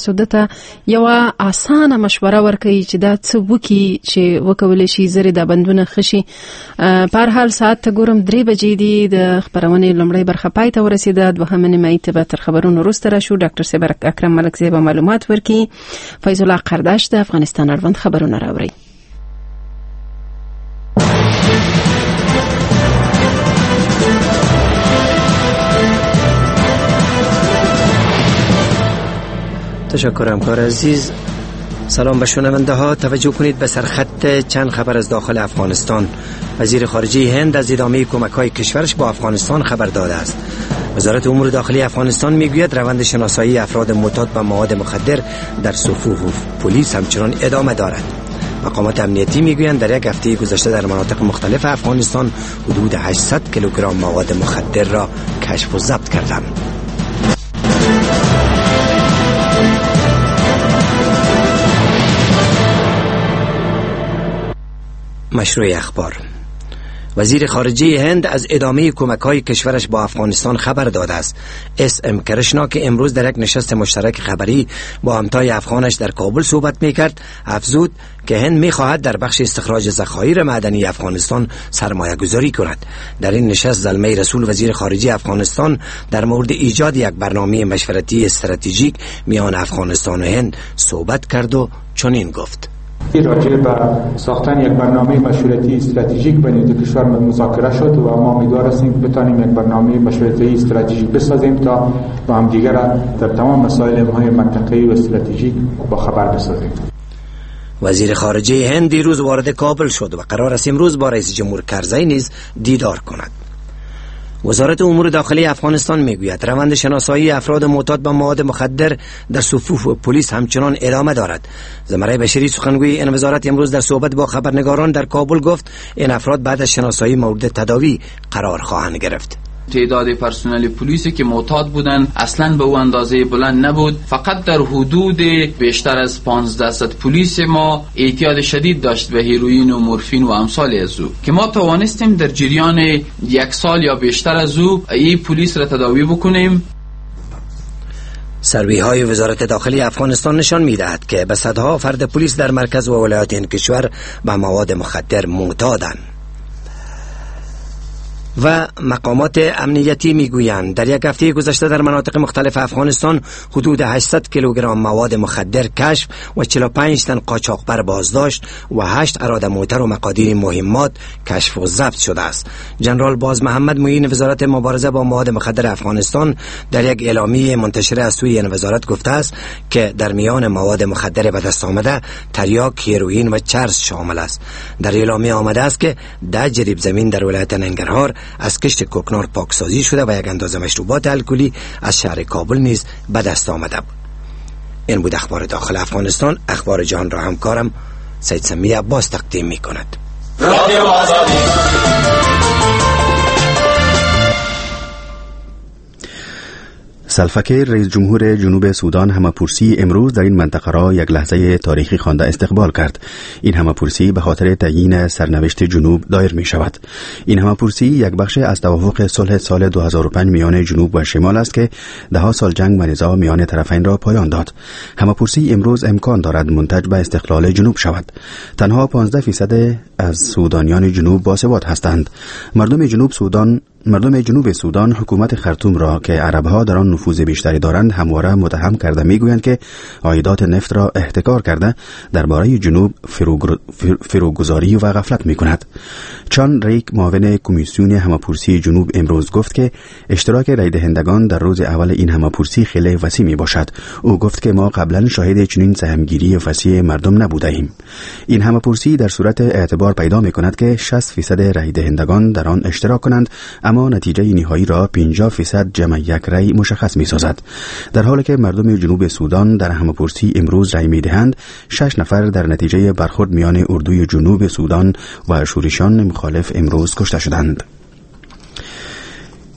تاسو دته یو اسانه مشوره ورکړي چې دا څه وکي چې وکول شي زری د بندونه خشي. په هر حال ساعت ته ګورم 3 بجې دي. د خبرونه لومړی برخه پای ته ورسیده، دوهمه نیمه ته تر خبرونو وروسته راشو. ډاکټر صبر اکرم ملک زیبا معلومات ورکړي. فیض الله قرداش د افغانستان اړوند خبرونه راوړي. تشکر همکار عزیز. سلام به شنونده ها. توجه کنید به سرخط چند خبر از داخل افغانستان. وزیر خارجه هند از ادامه کمک‌های کشورش با افغانستان خبر داده است. وزارت امور داخلی افغانستان میگوید روند شناسایی افراد معتاد به مواد مخدر در صفوف پلیس همچنان ادامه دارد. مقامات امنیتی میگویند در یک هفته گذشته در مناطق مختلف افغانستان حدود 800 کیلوگرم مواد مخدر را کشف و ضبط کردند. مشروع اخبار. وزیر خارجه هند از ادامه کمک‌های کشورش با افغانستان خبر داده است. ام کرشنا که امروز در یک نشست مشترک خبری با همتای افغانش در کابل صحبت می‌کرد، افزود که هند می‌خواهد در بخش استخراج ذخایر معدنی افغانستان سرمایه‌گذاری کند. در این نشست زلمه رسول وزیر خارجه افغانستان در مورد ایجاد یک برنامه مشورتی استراتژیک میان افغانستان و هند صحبت کرد و چنین گفت: راجع به ساختن یک برنامه مشورتی استراتژیک بین دو کشور مذاکره شد و ما امیدوار هستیم بتوانیم یک برنامه مشورتی استراتژیک بسازیم تا با هم دیگر در تمام مسائل مهم منطقه‌ای و استراتژیک با خبر بسازیم. وزیر خارجه هند دیروز وارد کابل شد و قرار است امروز با رئیس جمهور کرزی نیز دیدار کند. وزارت امور داخلی افغانستان میگوید روند شناسایی افراد معتاد به مواد مخدر در صفوف پلیس همچنان ادامه دارد. زمره بشری سخنگوی این وزارت امروز در صحبت با خبرنگاران در کابل گفت این افراد بعد از شناسایی مورد تداوی قرار خواهند گرفت. تعداد پرسنل پلیسی که معتاد بودن اصلا به اون اندازه بلند نبود. فقط در حدود بیشتر از 1500 پلیس ما اعتیاد شدید داشت به هیروئین و مورفین و امثال از او که ما توانستیم در جریان 1 سال یا بیشتر از او این پلیس را تداوی بکنیم. سروی های وزارت داخلی افغانستان نشان می‌دهد که به صدها فرد پلیس در مرکز و ولایات این کشور به مواد مخدر معتادند. و مقامات امنیتی میگویند در یک هفته گذشته در مناطق مختلف افغانستان حدود 800 کیلوگرم مواد مخدر کشف و 45 تن قاچاقبر بازداشت و 8 اراده موتر و مقادیر مهمات کشف و ضبط شده است. جنرال باز محمد معین وزارت مبارزه با مواد مخدر افغانستان در یک اعلامیه منتشره از سوی این وزارت گفته است که در میان مواد مخدر به دست آمده تریاک، هیروئین و چرس شامل است. در اعلامیه آمده است که 10 جریب زمین در ولایت ننگرهار از کشت کوکنار پاکسازی شده و یک اندازه مشروبات الکلی از شهر کابل نیز به دست آمده بود. این بود اخبار داخل افغانستان. اخبار جهان را همکارم سید سمی عباس تقدیم می کند. رادیو آزادی. سلفکر رئیس جمهور جنوب سودان همه‌پرسی امروز در این منطقه را یک لحظه تاریخی خوانده استقبال کرد. این همه‌پرسی به خاطر تعیین سرنوشت جنوب دایر می شود. این همه‌پرسی یک بخش از توافق صلح سال 2005 میان جنوب و شمال است که 10 سال جنگ و نزاع میان طرفین را پایان داد. همه‌پرسی امروز امکان دارد منتج به استقلال جنوب شود. تنها 15% از سودانیان جنوب باثبات هستند. مردم جنوب سودان حکومت خرطوم را که عربها در آن نفوذ بیشتری دارند همواره متهم کرده میگویند که عایدات نفت را احتکار کرده درباره جنوب فروگذاری و غفلت میکند. چان ریک معاون کمیسیون همه‌پرسی جنوب امروز گفت که اشتراک رای دهندگان در روز اول این همه‌پرسی خیلی وسیع می باشد. او گفت که ما قبلا شاهد چنین سهمگیری وسیع مردم نبوده ایم. این همه‌پرسی در صورت اعتبار پیدا می کند که 60% رای دهندگان در آن اشتراک کنند، اما نتیجه نهایی را 50% جمع یک رای مشخص می سازد. در حالی که مردم جنوب سودان در همه‌پرسی امروز رای می دهند، 6 نفر در نتیجه برخورد میان اردوی جنوب سودان و شورشیان مخالف امروز کشته شدند.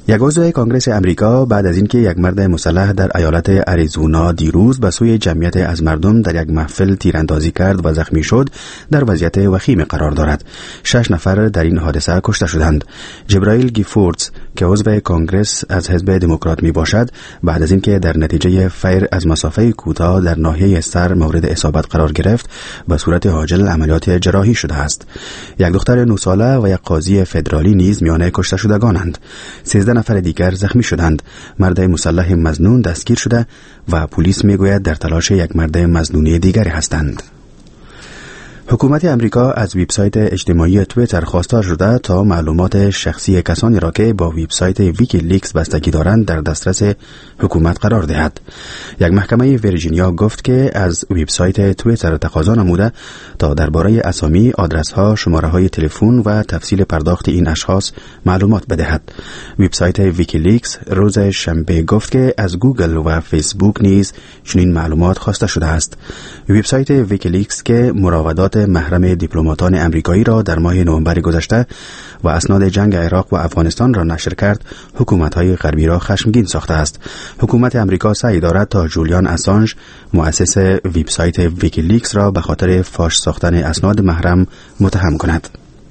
یک عضو کنگره امریکا بعد از اینکه یک مرد مسلح در ایالت اریزونا دیروز به سوی جمعیت از مردم در یک محفل تیراندازی کرد و زخمی شد، در وضعیت وخیم قرار دارد. 6 نفر در این حادثه کشته شدند. جبرائیل گیفوردز که عضو کنگرس از حزب دموکرات می باشد، بعد از اینکه در نتیجه فیر از مسافه کوتاه در ناحیه سر مورد اصابت قرار گرفت، به صورت عاجل عملیات جراحی شده است. یک دختر 9 ساله و یک قاضی فدرالی نیز میان کشته شدگانند. 13 نفر دیگر زخمی شدند. مرد مسلح مظنون دستگیر شده و پلیس میگوید در تلاش یک مرد مظنونی دیگری هستند. حکومت امریکا از وبسایت اجتماعی توییتر خواستار شده تا معلومات شخصی کسانی را که با وبسایت ویکیلیکس بستگی دارند در دسترس حکومت قرار دهد. یک محکمه ویرجینیا گفت که از وبسایت توییتر تقاضا نموده تا درباره اسامی، آدرس‌ها، شماره‌های تلفن و تفصیل پرداخت این اشخاص معلومات بدهد. وبسایت ویکیلیکس روز شنبه گفت که از گوگل و فیسبوک نیز چنین معلومات خواسته شده است. وبسایت ویکیلیکس که مراودات محرم دیپلماتان امریکایی را در ماه نوامبر گذشته و اسناد جنگ عراق و افغانستان را نشر کرد، حکومت‌های غربی را خشمگین ساخته است. حکومت امریکا سعی دارد تا جولیان اسانژ، مؤسس وبسایت ویکیلیکس را به خاطر فاش ساختن اسناد محرم متهم کند.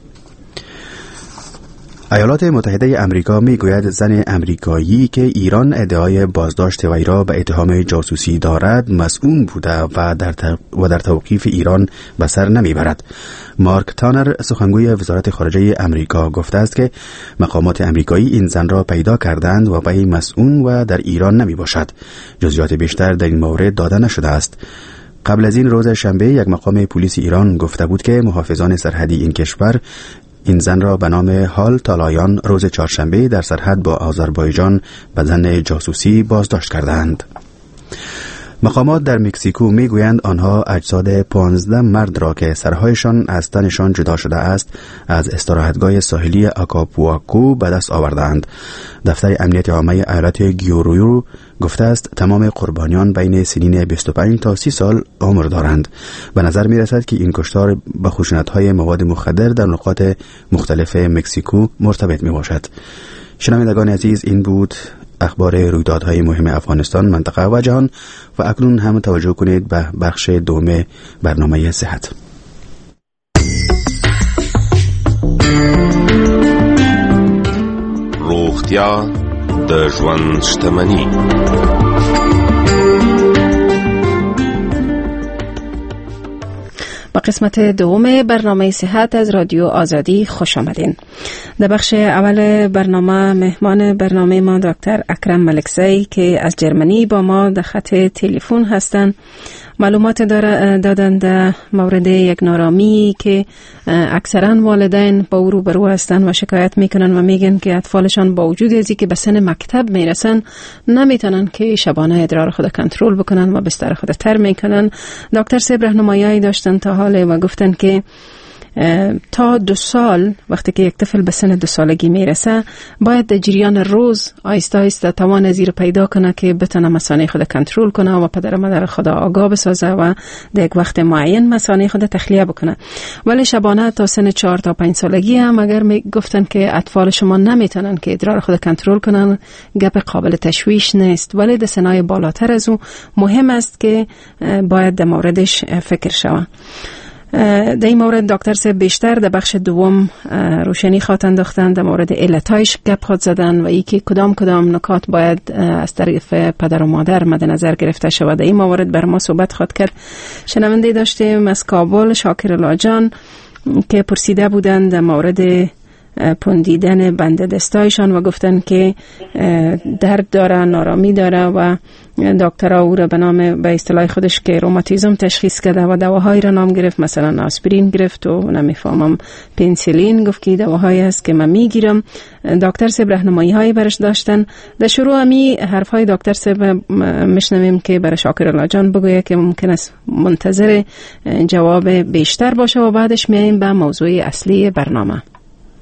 ایالات متحده امریکا میگوید زن امریکایی که ایران ادعای بازداشت وی را به اتهام جاسوسی دارد مسئول بوده و در توقیف ایران به سر نمیبرد. مارک تانر سخنگوی وزارت خارجه امریکا گفته است که مقامات امریکایی این زن را پیدا کردند و وی مسئول و در ایران نمی باشد. جزئیات بیشتر در این مورد داده نشده است. قبل از این روز شنبه یک مقام پلیس ایران گفته بود که محافظان سرحدی این کشور این زن را به نام هال تالایان روز چهارشنبه در سرحد با آذربایجان به ظن جاسوسی بازداشت کردند. مقامات در مکزیکو میگویند آنها اجساد 15 مرد را که سرهایشان از تنشان جدا شده است از استراحتگاه ساحلی آکاپوکو به دست آوردند. دفتر امنیت عامه ایالت گیورو گفته است تمام قربانیان بین سنین 25 تا 30 سال عمر دارند. به نظر می رسد که این کشتار به خشونت‌های مواد مخدر در نقاط مختلف مکزیکو مرتبط می باشد. شنوندگان عزیز، این بود اخبار رویدادهای مهم افغانستان، منطقه و جهان و اکنون هم توجه کنید به بخش دوم برنامه صحت. روغتیا د ژوند شتمني. با قسمت دوم برنامه صحت از رادیو آزادی خوش آمدین. در بخش اول برنامه مهمان برنامه ما دکتر اکرم ملکزی که از جرمنی با ما در خط تلفن هستند معلومات دادن در مورد یک نارامی که اکثرا والدین با او روبرو هستند و شکایت میکنن و میگن که اطفالشان با وجود ازی که به سن مکتب میرسن نمیتونن که شبانه ادرار خود کنترل بکنن و بستر خود تر میکنن. دکتر صاحب راهنمایی داشتن تا حال و گفتن که تا 2 سال وقتی که یک طفل به سن 2 سالگی میرسه باید در جریان روز آیسته آیسته توان زیر پیدا کنه که بتونه مثانه خود کنترل کنه و پدر مادر خود آگاه بسازه و در یک وقت معین مثانه خود تخلیه بکنه. ولی شبانه تا سن 4 تا 5 سالگی هم اگر گفتن که اطفال شما نمیتونن که ادرار خود کنترل کنن گپ قابل تشویش نیست، ولی در سنای بالاتر از او مهم است که باید در موردش فکر شود. در این مورد دکتر صاحب بیشتر در بخش دوم روشنی خواهند انداختن در مورد علتایش گپ خود زدن و اینکه کدام نکات باید از طرف پدر و مادر مد نظر گرفته شود. در این مورد بر ما صحبت خواهد کرد. شنونده داشتیم از کابل شاکر لاجان که پرسیده بودند در مورد پوندیدن بند دستایشان و گفتن که درد داره، نارامی داره و دکترها او را به اصطلاح خودش که روماتیزم تشخیص کرده و دواهایی را نام گرفت، مثلا آسپرین گرفت و نمیفهمم پنسیلین گفت که دواهایی هست که من میگیرم. دکتر صاحب راهنمایی هایی برش داشتن. در شروع همی حرف های دکتر صاحب میشنویم که برای شاکر لاجان بگویه که ممکن است منتظر جواب بیشتر باشه و بعدش میایم به موضوع اصلی برنامه.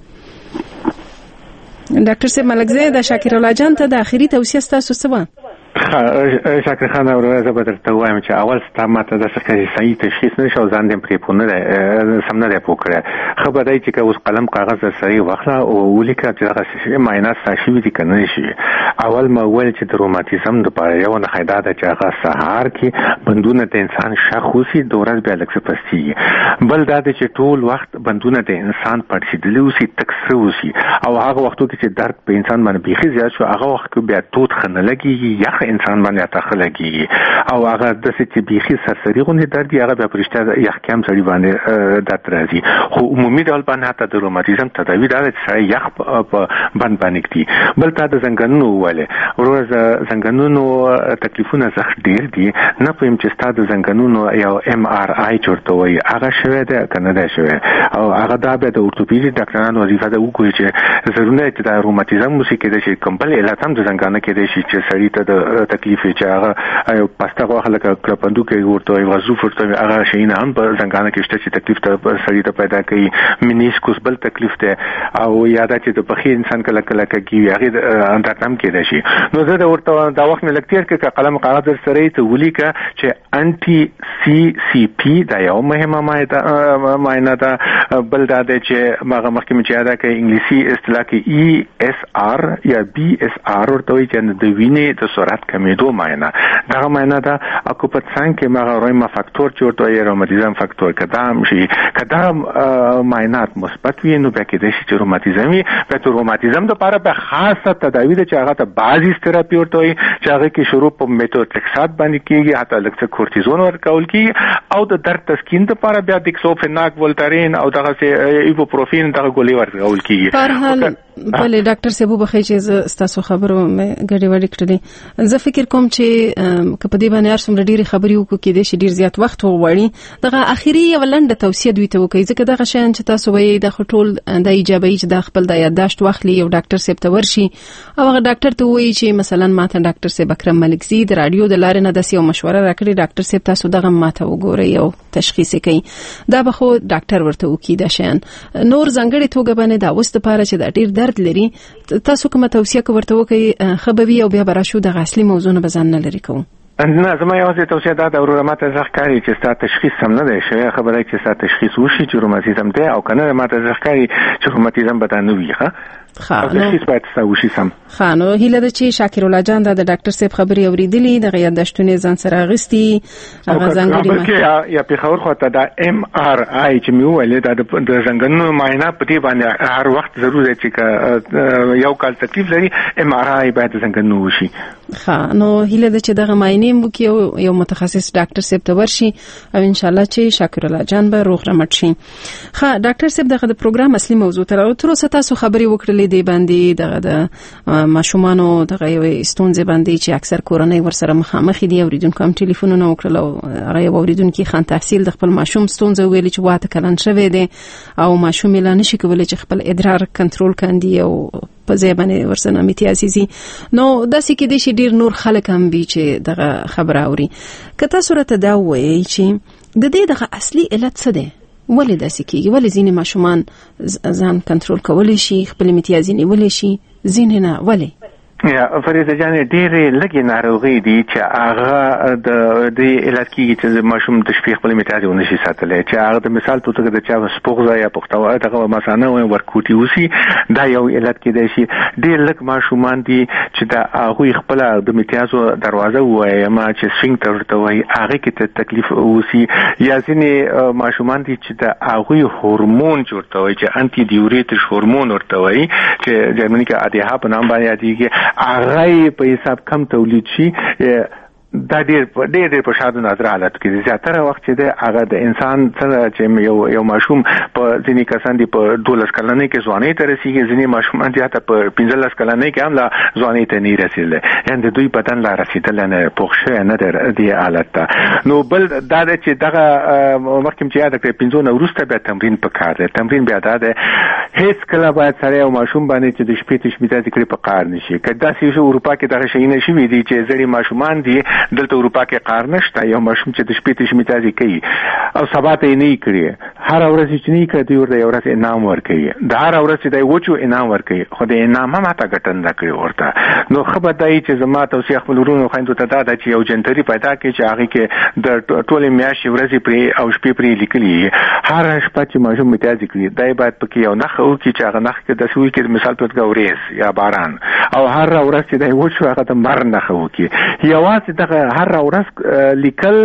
دکتر صاحب ملکزی د شاکر لاجان ته د اخیری توصیه ستاسو څه و؟ شاکر خان اورزه به درته وایم چې اول ستا ماته داسې ښکاري صحیح تشخیص نشو ځان دې پرې پوه نه دی سم نه دی پوه کړی ښه به دی چې که اوس قلم کاغذ در سره واخله او ولیکه چې دغه معاینات ستا شوي دي که نه شوي. اول ما وویل چې د روماتیزم دپاره یوه نښه دا ده چې هغه سهار کې بندونه د انسان شخ اوسي د ورځ بیا لږ څه پستېږي. بل دا دی چې ټول وخت بندونه د انسان پړسېدلي اوسي تک سره اوسي او هغه وختو کې چې درد په انسان باندې بیخي زیات شو هغه وخت کې بیا تود ښه نه لګېږي یخ انسان باندې اتاخه لګېږي او هغه داسې چې بیخي سرسري غوندې درد هغه بیا په رښتیا یخ کې هم سړي باندې درد راځي. خو عمومي ډول باندې حتی د روماتیزم تداوي دا ده چې سړی یخ په بند باندې ږدي. بل تا د زنګنونو وویلې وروره زنګنونو تکلیفونه سخت ډېر دي نه پوهیم چې ستا د زنګنونو یو MRI چې ورته وایي هغه شوی دی که نه دی شوی او هغه دا بیا د اورتوپیډیک ډاکټرانو وظیفه ده وګوري چې ضروري چې د روماتیزم وشي کېدای شي کوم بل علت هم د زنګانه کېدای شي چې سړي ته د تکلیف چې هغه پسته غوښه لکه کلپندوکي ورته وایي غضروف ورته وایي هغه شیونه هم په زنګانه کې شته چې تکلیف ته سړي ته پیدا کوي. منیسکوس بل تکلیف دی او یا دا چې د پښې انسان کله کله کېږي هغې درد هم کېدای شي. نو زه ورته دا وخت مې لږ تېر کړه که قلم کاغذ در سره یې ته ولیکه چې انټي CCP دا یو مهمه معاینه ده. بل دا دی چې هغه مخکې مې چې یاده کړې انګلیسي اصطلاح کې ESR یا BSR ورته وایي چې د وینې د سرعت کمېدو معاینه دغه معاینه ده. او په څنګ کې هغه رویما فاکتور چې ورته وایي روماتیزم فاکتور که دا هم شي که دغه معاینات مثبت وي نو بیا کېدای شي چې روماتیزم وي. بیا د روماتیزم دپاره بیا خاصه تداوي ده چې هغه ته بازیس تراپي ورته وایي چې هغه کې شروع په میتوټریکسات باندې کېږي حتی لږ څه کورتیزون ورکول کېږي او د درد تسکین دپاره بیا دیکسوفیناک ولتارین او دغسې ایبوپروفین دغه ګولۍ ورکول کېږي. بله ډاکټر صاحب وبخئ چې زه ستاسو خبرو مې ګډې وډې کړلې. زه فکر کوم چې که په دې باندې هر څومره ډېرې خبرې وکړو کېدای شي ډېر زیات وخت وغواړي. دغه اخري یوه لنډه توصیه دوی ته وکړئ ځکه دغه شیان چې تاسو وایي دا خو ټول دا ایجابوي چې دا خپل د یادداشت واخلي یو ډاکټر صاحب ته ورشي او هغه ډاکټر ته ووایي چې مثلا ماته ډاکټر صاحب اکرم ملکزي د راډیو د لارې نه داسې یو مشوره راکړې ډاکټر صاحب تاسو دغه ماته وګورئ او تشخیص یې کوي. دا به خو ډاکټر ورته وکړي دا شیان. نور ځانګړې توګه باندې دا اوس دپاره چې دا ډېر درد لري تاسو کومه توصیه ورته وکړئ ښه به وي او بیا به راشو دغه اصلي موضوع نه به ځان نه لرې کوو. نه زما یوازې توصیه دا ده وروره ماته زه ښکاري چې ستا تشخیص سم نه دی شوی خبره چې ستا تشخیص وشي چې روماتیزم دی او که نه ماته زه ښکاري چې روماتیزم به دا نه وي او تشخیص باید ستا وشي سم. ښه نو هیله ده چې شاکر الله جان دا د ډاکټر صاحب خبرې اورېدلي دغه یادداشتونه ځان سره اخیستي هغه ځانګړي یا پېښور خواته دا MRI چې مې وویلې دا د زنګنونو معاینه په دې باندې هر وخت ضرور دی چې که یو کال تکلیف لري MRI باید د زنګنونو وشي. ښه نو هیله ده چې دغه معاینې هم وکړي او یو متخصص ډاکټر صاحب ته ورشي او انشاءالله چې شاکر الله جان به روغ رمټ شي. ښه ډاکټر صاحب دغه د پروګرام اصلي موضوع تر اوسه تاسو خبرې وکړلې دی باندې دغه د ماشومانو دغه یو ستونزې باندې چې اکثر کورنۍ ورسره مخامخ دي اوریدونکو هم ټلیفونونه وکړل او هغه یو اوریدونکو خان تحصیل د خپل ماشوم ستونزه ویلي چې واته کلن شوی دی او ماشوم یې نشي کولای چې خپل ادرار کنټرول کاندي او په ځای باندې ورسره امتیازي نو داسې کې دي چې ډیر نور خلک هم وي چې دغه خبره اوري. که تاسو راته دا وایي چې د دې دغه اصلي علت څه دی ولې داسې کېږي ولې ځینې ماشومان ځان کنټرول کولی شي خپل امتیازي نیولی شي ځینې نه ولې؟ یا فریضه جانې ډېرې لږې ناروغۍ دي چې هغه د دې علت کېږي چې ماشوم د شپې خپل امتیاز ونشي ساتلی چې هغه د مثال په توګه د چا سپوغزه یا پښتو دغه مثانه ورکوټي اوسي دا یو علت کېدای شي. ډېر لږ ماشومان دي چې د هغوی خپله د امتیازو دروازه ووایم چې سفنکټر ورته وایي هغې کې تکلیف اوسي یا ځینې ماشومان دي چې د هغوی هورمون چې ورته وایي چې انټي ډیورېټش هورمون ورته وایي چې جرمني کې ADH په نام باندې یادېږي هغه په حساب کم تولید شي دا ډېر په شاده نادر حالت کې زیاتره وخت چې د هغه د انسان سره چې یو ماشوم په ځینې کسان دي په 12 کلنۍ کې ځوانۍ ته رسیږي ځینې ماشومان دي حتی په 15 کلنۍ کې هم لا ځوانۍ ته نه رسیدلی یعنې د دوی بدن لا رسیدلی نه پوخ شوی نه دی دې حالت ته. نو بل دا ده چې دغه مخکې چې یاد کړې 15 نه وروسته بیا تمرین پکار دی. تمرین بیا دا دی هیڅ کله باید سړی او ماشوم باندې چې د شپې تشمیتازي کړي په کار نشي که داسې اروپا کې دغه شیونه شوي دي چې زړې ماشومان دي دلته اروپا کې کار نشته یو ماشوم چې د شپې ته شمیتازي کوي او سبا ته نه کړي هر ورځ چې نه کړي ورته یو ورځ انعام ورکړي د هر ورځ چې د وچو انعام ورکړي خو د انعام هم ته ګټن نه کړي ورته نو خبر دی چې زما توصیه خپل ورونو خويندو ته دا چې یو جنتري پیدا کړي چې هغه کې د ټولې میاشتې ورځې پرې او شپې پرې لیکلي هر شپه چې ماشوم متیازي کړي دای باید پکې یو نخ او چې هغه نخ کې د سوي کې مثال په توګه ورېس یا باران او هر ورځ چې دای وچو هغه د مر نخ وکي یوازې دغه هر ورځ لیکل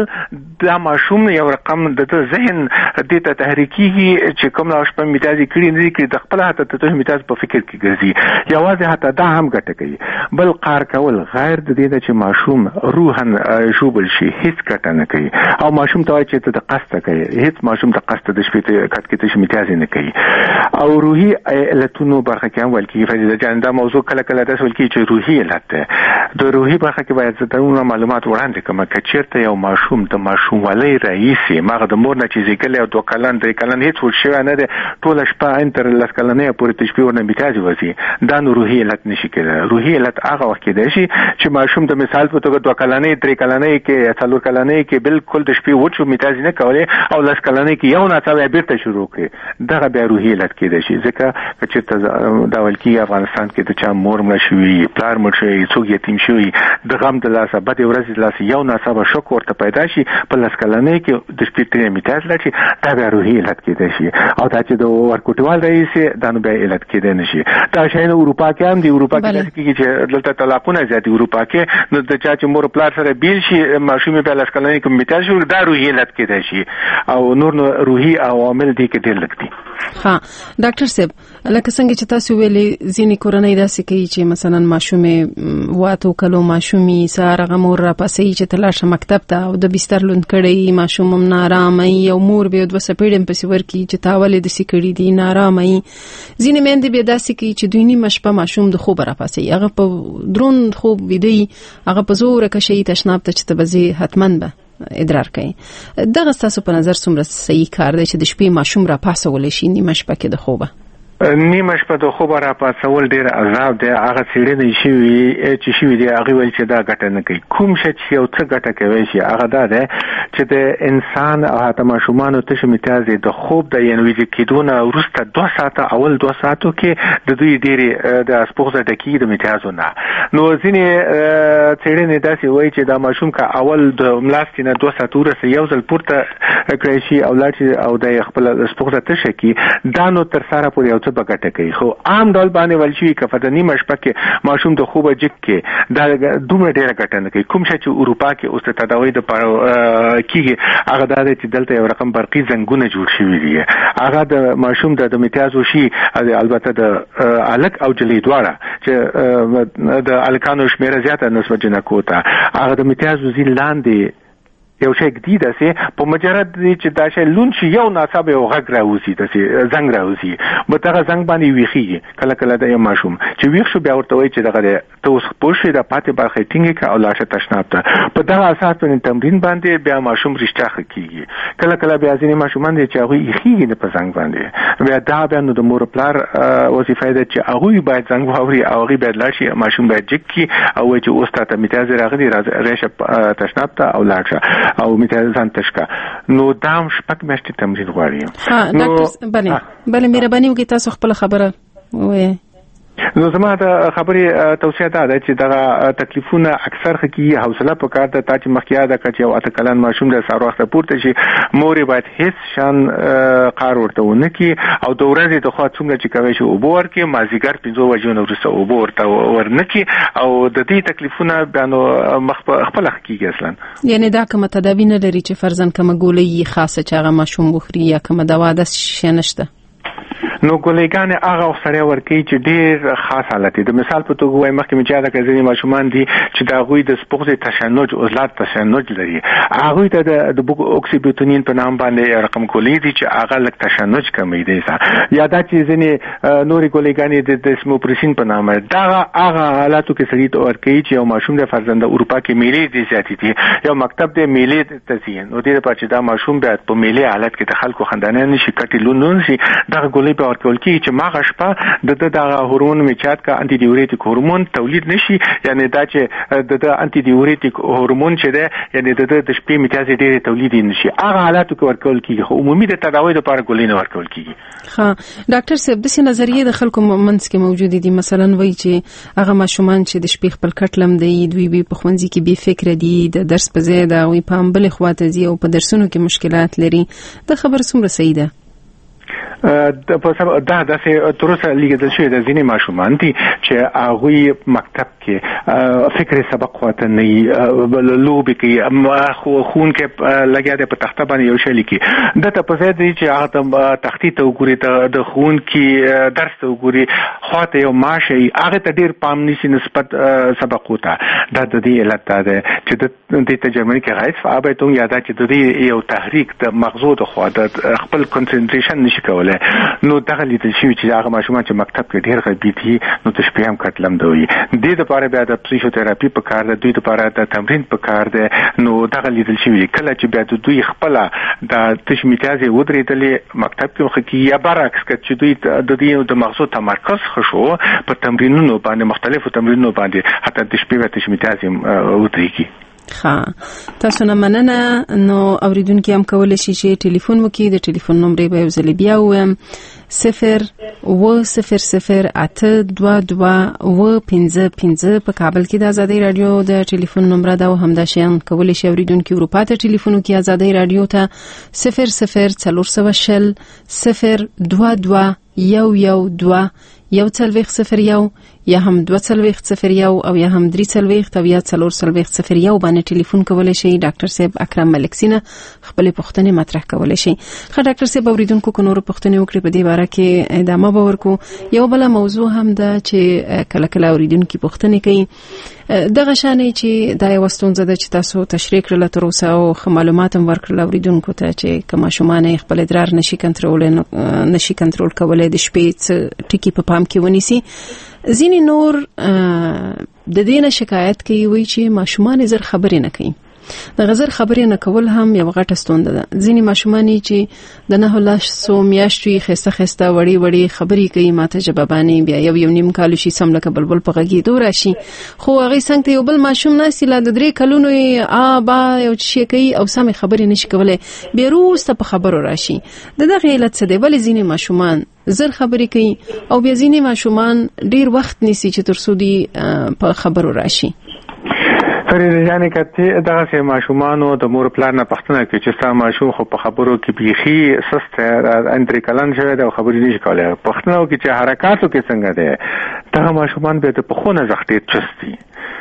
د ماشوم یو رقم د ذهن د ته تحریکي چې کوم لا شپه متیازي کړي نه کړي د خپل هته ته متیاز په فکر کې ګرځي یوازې هته دا هم ګټه کوي بل قار کول غیر د دې چې ماشوم روحن شوبل شي هیڅ ګټه نه کوي او ماشوم ته چې ته د قصد کوي هیڅ ماشوم د قصد د شپې ته کټ کې ته متیاز نه کوي او روحي علتونو برخه کې هم ولکې فریضه جان دا موضوع کله کله د ولکې چې روحي علت د روحي برخه کې باید زدهونه معلومات وړاندې کوم کچیرته یو ماشوم د ماشوم ولې رئیسي ماغه د مور نه چې ځکه او 2 کلن 3 کلن هیڅ ورشي نه ده ټول شپه انتر لس کلنې پورې تشبيه ورنه متیاز وځي دا نو روحي علت نشي کېده روحي علت هغه وخت کې دی چې ماشوم د مثال په توګه 2 کلنې 3 کلنې کې 4 کلنې کې بالکل د شپې وچو متیاز نه کولای او لس کلنې کې یو ناڅاوي بیرته شروع کړي دغه بیا روحي علت کې دی ځکه چې دا ولکې افغانستان کې د چا مور مړ شوی پلار مړ شوی څوک یتیم شوی د غم د لاسه بد ورځ د لاسه یو ناڅاوي شوک ورته پیدا شي په لس کلنې کې د شپې ته متیاز لچی دا بیا روحي علت کې دی او دا چې د ورکوټوال رئیس دا نو بیا علت کې دی نشي دا شاید اروپا کې هم دی اروپا کې چې دلته طلاقونه زیات اروپا کې نو د چا چې مور پلار سره بیل شي ماشومې په لاس کلنې کې متیاز شو دا روحي علت کې دی شي او نور روحي عوامل دي کې ډېر لګتي ها ډاکټر صاحب لکه څنګه چې تاسو ویلي ځینې کورنۍ داسې کوي چې مثلا ماشومې واته کلو ماشومې ساره غمور را پسې چې تلاشه مکتب ته او د بستر لوند کړي ماشوم نارامه او مور به د وسپېډم پسې ورکی چې تاولې د سکړې دي نارامه ځینې مېندې به داسې کوي چې دوی نیمه شپه ماشوم د خوب را پسې هغه په درون خوب ویدي هغه په زور کې شي تشناب ته چې تبزي حتمن به ادرار کوي دغه تاسو په نظر څومره صحیح کار دی چې د شپې ماشوم را پاسول شي نیمه شپه کې د خوبه نیمه شپه د خوب را پاسول ډیر عذاب دی هغه سیړنې شي دی هغه ول چې دا ګټه نه کوي کوم شي چې یو څه ګټه کوي شي هغه دا دی چې د انسان او حتی ماشومان ته شمیتازي د خوب د ینویځ کېدونه ورسته 2 ساعته اول 2 ساعتو کې د دوی ډیری د اسپوغه د کې د میتازونه نو ځینې سیړنې داسې وایي چې دا ماشوم کا اول د ملاستینه 2 ساعت ورسته یو ځل پورته کړی شي او لاړ او د خپل اسپوغه ته شکی دا نو تر سره پورې بغټه کوي خو عام ډول باندې ولشي کفه نیمه شپه کې ماشوم د خوبه جک کې دا دومره ډیره ګټه نه کوي کوم چې اروپا کې اوس تداوی د کیږي هغه د چې دلته یو رقم برقي زنګونه جوړ شوی دي هغه د ماشوم د میتیازو شي البته د الک او جلی دواړه چې د الکانو شمیره زیاته نسبت جنکو ته هغه د میتیازو زی لاندې یو شی جديد سي په مجرد چې دا شی لون شي یو ناڅاوي او غږ راوځي د زنګ راوځي به تر زنګ باندې ویخي کله کله د ماشوم چې ویښ شو بیا ورته وایي چې دغه ته اوس پوښي د پاتې برخه ټینګه کا او لاشه تشناب ته په دغه اساس په تمرین باندې بیا ماشوم رښتیا خکېږي کله کله بیا ځینې ماشومان چې هغه یخي نه په زنګ باندې بیا دا بیا نو د مور پلار وظیفه ده چې هغه باید زنګ واوري او هغه باید لاشي ماشوم باید جکی او چې اوس ته میتاز راغلي راشه تشناب ته او لاشه او میتازان تشکا نو دام شپک میاشتې تمرین غواړي ها ډاکټر بله مهرباني وکړئ تاسو خپل خبره وایئ نو زما د خبرې توصیه ده چې دغه تکلیفونه اکثر خکې حوصله پکار ده چې مخکیا د کچ یو اتکلن ماشوم د سار وخت پورته شي مور باید هیڅ شان قار ورته ونکي او د ورځې د خوا څومره چې کوي شي او بور کې مازیګر 15 بجو نو ورسته او ورته ورنکي او د دې تکلیفونه بانو خپل حقیقي اصلا یعنی دا کومه تداوی نه لري چې فرضاً کومه ګولۍ خاصه چې هغه ماشوم بخوري یا کومه دوا د شي نشته نو ګولېګان هغه سره ورکی چې ډېر خاص حالت دی د مثال په توګه وایم مخکې چې دا کزنی ماشومان دي چې دا غوي د سپوږ تشنج عضلات تشنج لري هغه ته د اوکسیبوتونین په نام باندې رقم ګولې دي چې هغه لک تشنج کمی دی یا دا چې ځنې نوري ګولېګان د سموپریسین په نام دا هغه حالاتو کې سړي ته ورکی چې یو ماشوم د فرزند اروپا کې میلې دي زیاتې دي یو مکتب د میلې تزین نو دې په چې دا ماشوم بیا په میلې حالت کې د خلکو خندانه نشي کټي لونون شي دا ګولې به ورکول کیږي چې ماغه شپه د هورمون میچات کا انټي دیوريټیک هورمون تولید نشي، یعنی دا چې د انټي دیوريټیک هورمون چې ده یعنی د شپې میچات ډېر تولید نشي، هغه حالاتو کې ورکول کیږي. خو عمومي د تداوی لپاره ګولۍ نه ورکول کیږي. ها ډاکټر صاحب د سې نظریه د خلکو منځ کې موجود دي، مثلا وایي چې هغه ماشومان چې د شپې خپل کټلم دی دوی به په خوندې کې بي فکر دي، د درس په ځای دا وي په بل خواته دي او په درسونو کې مشکلات لري، د خبر څومره صحیح ده؟ د په سبب دا داسې تروسه لیږدل شوی د ځینې ماشومان دي چې هغوی مکتب کې فکر سبق خواته نه لوبې کوي، خون کې لګیا دی په تخته باندې یو شی لیکي، دته په ځای دی چې هغه تختې ته وګوري، د خون کې درس ته وګوري، خواته یو ماشي هغه ته ډیر پام نشي نسبت سبق وته. دا د دې علت ده چې د تجربه کې غیث فعابتون یاده چې د دې یو تحریک د مغزو د خوا د خپل کنسنټریشن نشي کولای. نو دغه لیدل شوی چې هغه ماشومان چې مکتب کې ډیر غبي دي نو د شپې هم کټلم دوی د لپاره بیا د فزیوتراپي په کار ده، دوی لپاره د تمرین په کار ده. نو دغه لیدل شوی کله چې بیا د دوی خپل د تشمیتازي ودرېدلې مکتب کې وخت یا برعکس چې دوی د دې د مغزو تمرکز خشو په تمرینونو باندې مختلفو تمرینونو باندې حتی د شپې تشمیتازي ودرېږي. تاسو نه مننه. نو اوریدونکو هم کولای شي چې ټلیفون وکړي، د ټلیفون نمبر به یو ځل بیا وایم 08008221515 په کابل کې د آزادۍ رادیو د ټلیفون نمبر دا هم د شین کولای شي اوریدونکو اروپا ته ټلیفون وکړي آزادۍ رادیو ته 00400 022 112 140 یا هم 240 او یا هم 340 او یا 440 باندې ټلیفون کولای شي. ډاکټر صاحب اکرم ملکسینه خپل پوښتنې مطرح کولای شي. ډاکټر صاحب اوریدونکو کو نور پوښتنې وکړي په دې باره کې ادامه به ورکو. یو بل موضوع هم ده چې کله کله اوریدونکو پوښتنې کوي دغه شانې چې دا یو ستونزه ده چې تاسو تشریح کړل تر اوسه او معلومات هم ورکړل اوریدونکو ته چې کوم شومان خپل ادرار نشي کنټرول کولای د شپې ټکی په پام کې ونیسي. ځینې نور د دې نه شکایت کوي وایي چې ماشومان زر خبرې نه کوي. د غزر خبرې نه کول هم یو غټه ستونزه ده. ځینې ماشومان چې د 9 میاشتې خسته وړي خبرې کوي ماته جوابانی بیا یو نیم کال شي سم لکه بلبل په غږی دور راشي، خو هغه څنګه یو بل ماشوم ناسي لا د 3 کلونو با یو شي کوي او سم خبرې نشي کولای بیروسته په خبرو راشي. دغه علت څه دی؟ ولې ځینې ماشومان زر خبرې کوي او بیا ځینې ماشومان ډیر وخت نیسي چې تر څو دی په خبرو راشي؟ فرېږانې کته دغه ماشومانو د مور پلان نه پښتنه کې چې ستا ماشوم خو په خبرو کې بيخي سسته انټری کلن شوی دا خبرې نشي کولای، پښتنه کې چې حرکاتو کې څنګه ده دغه ماشومان به په خونه زختې چستی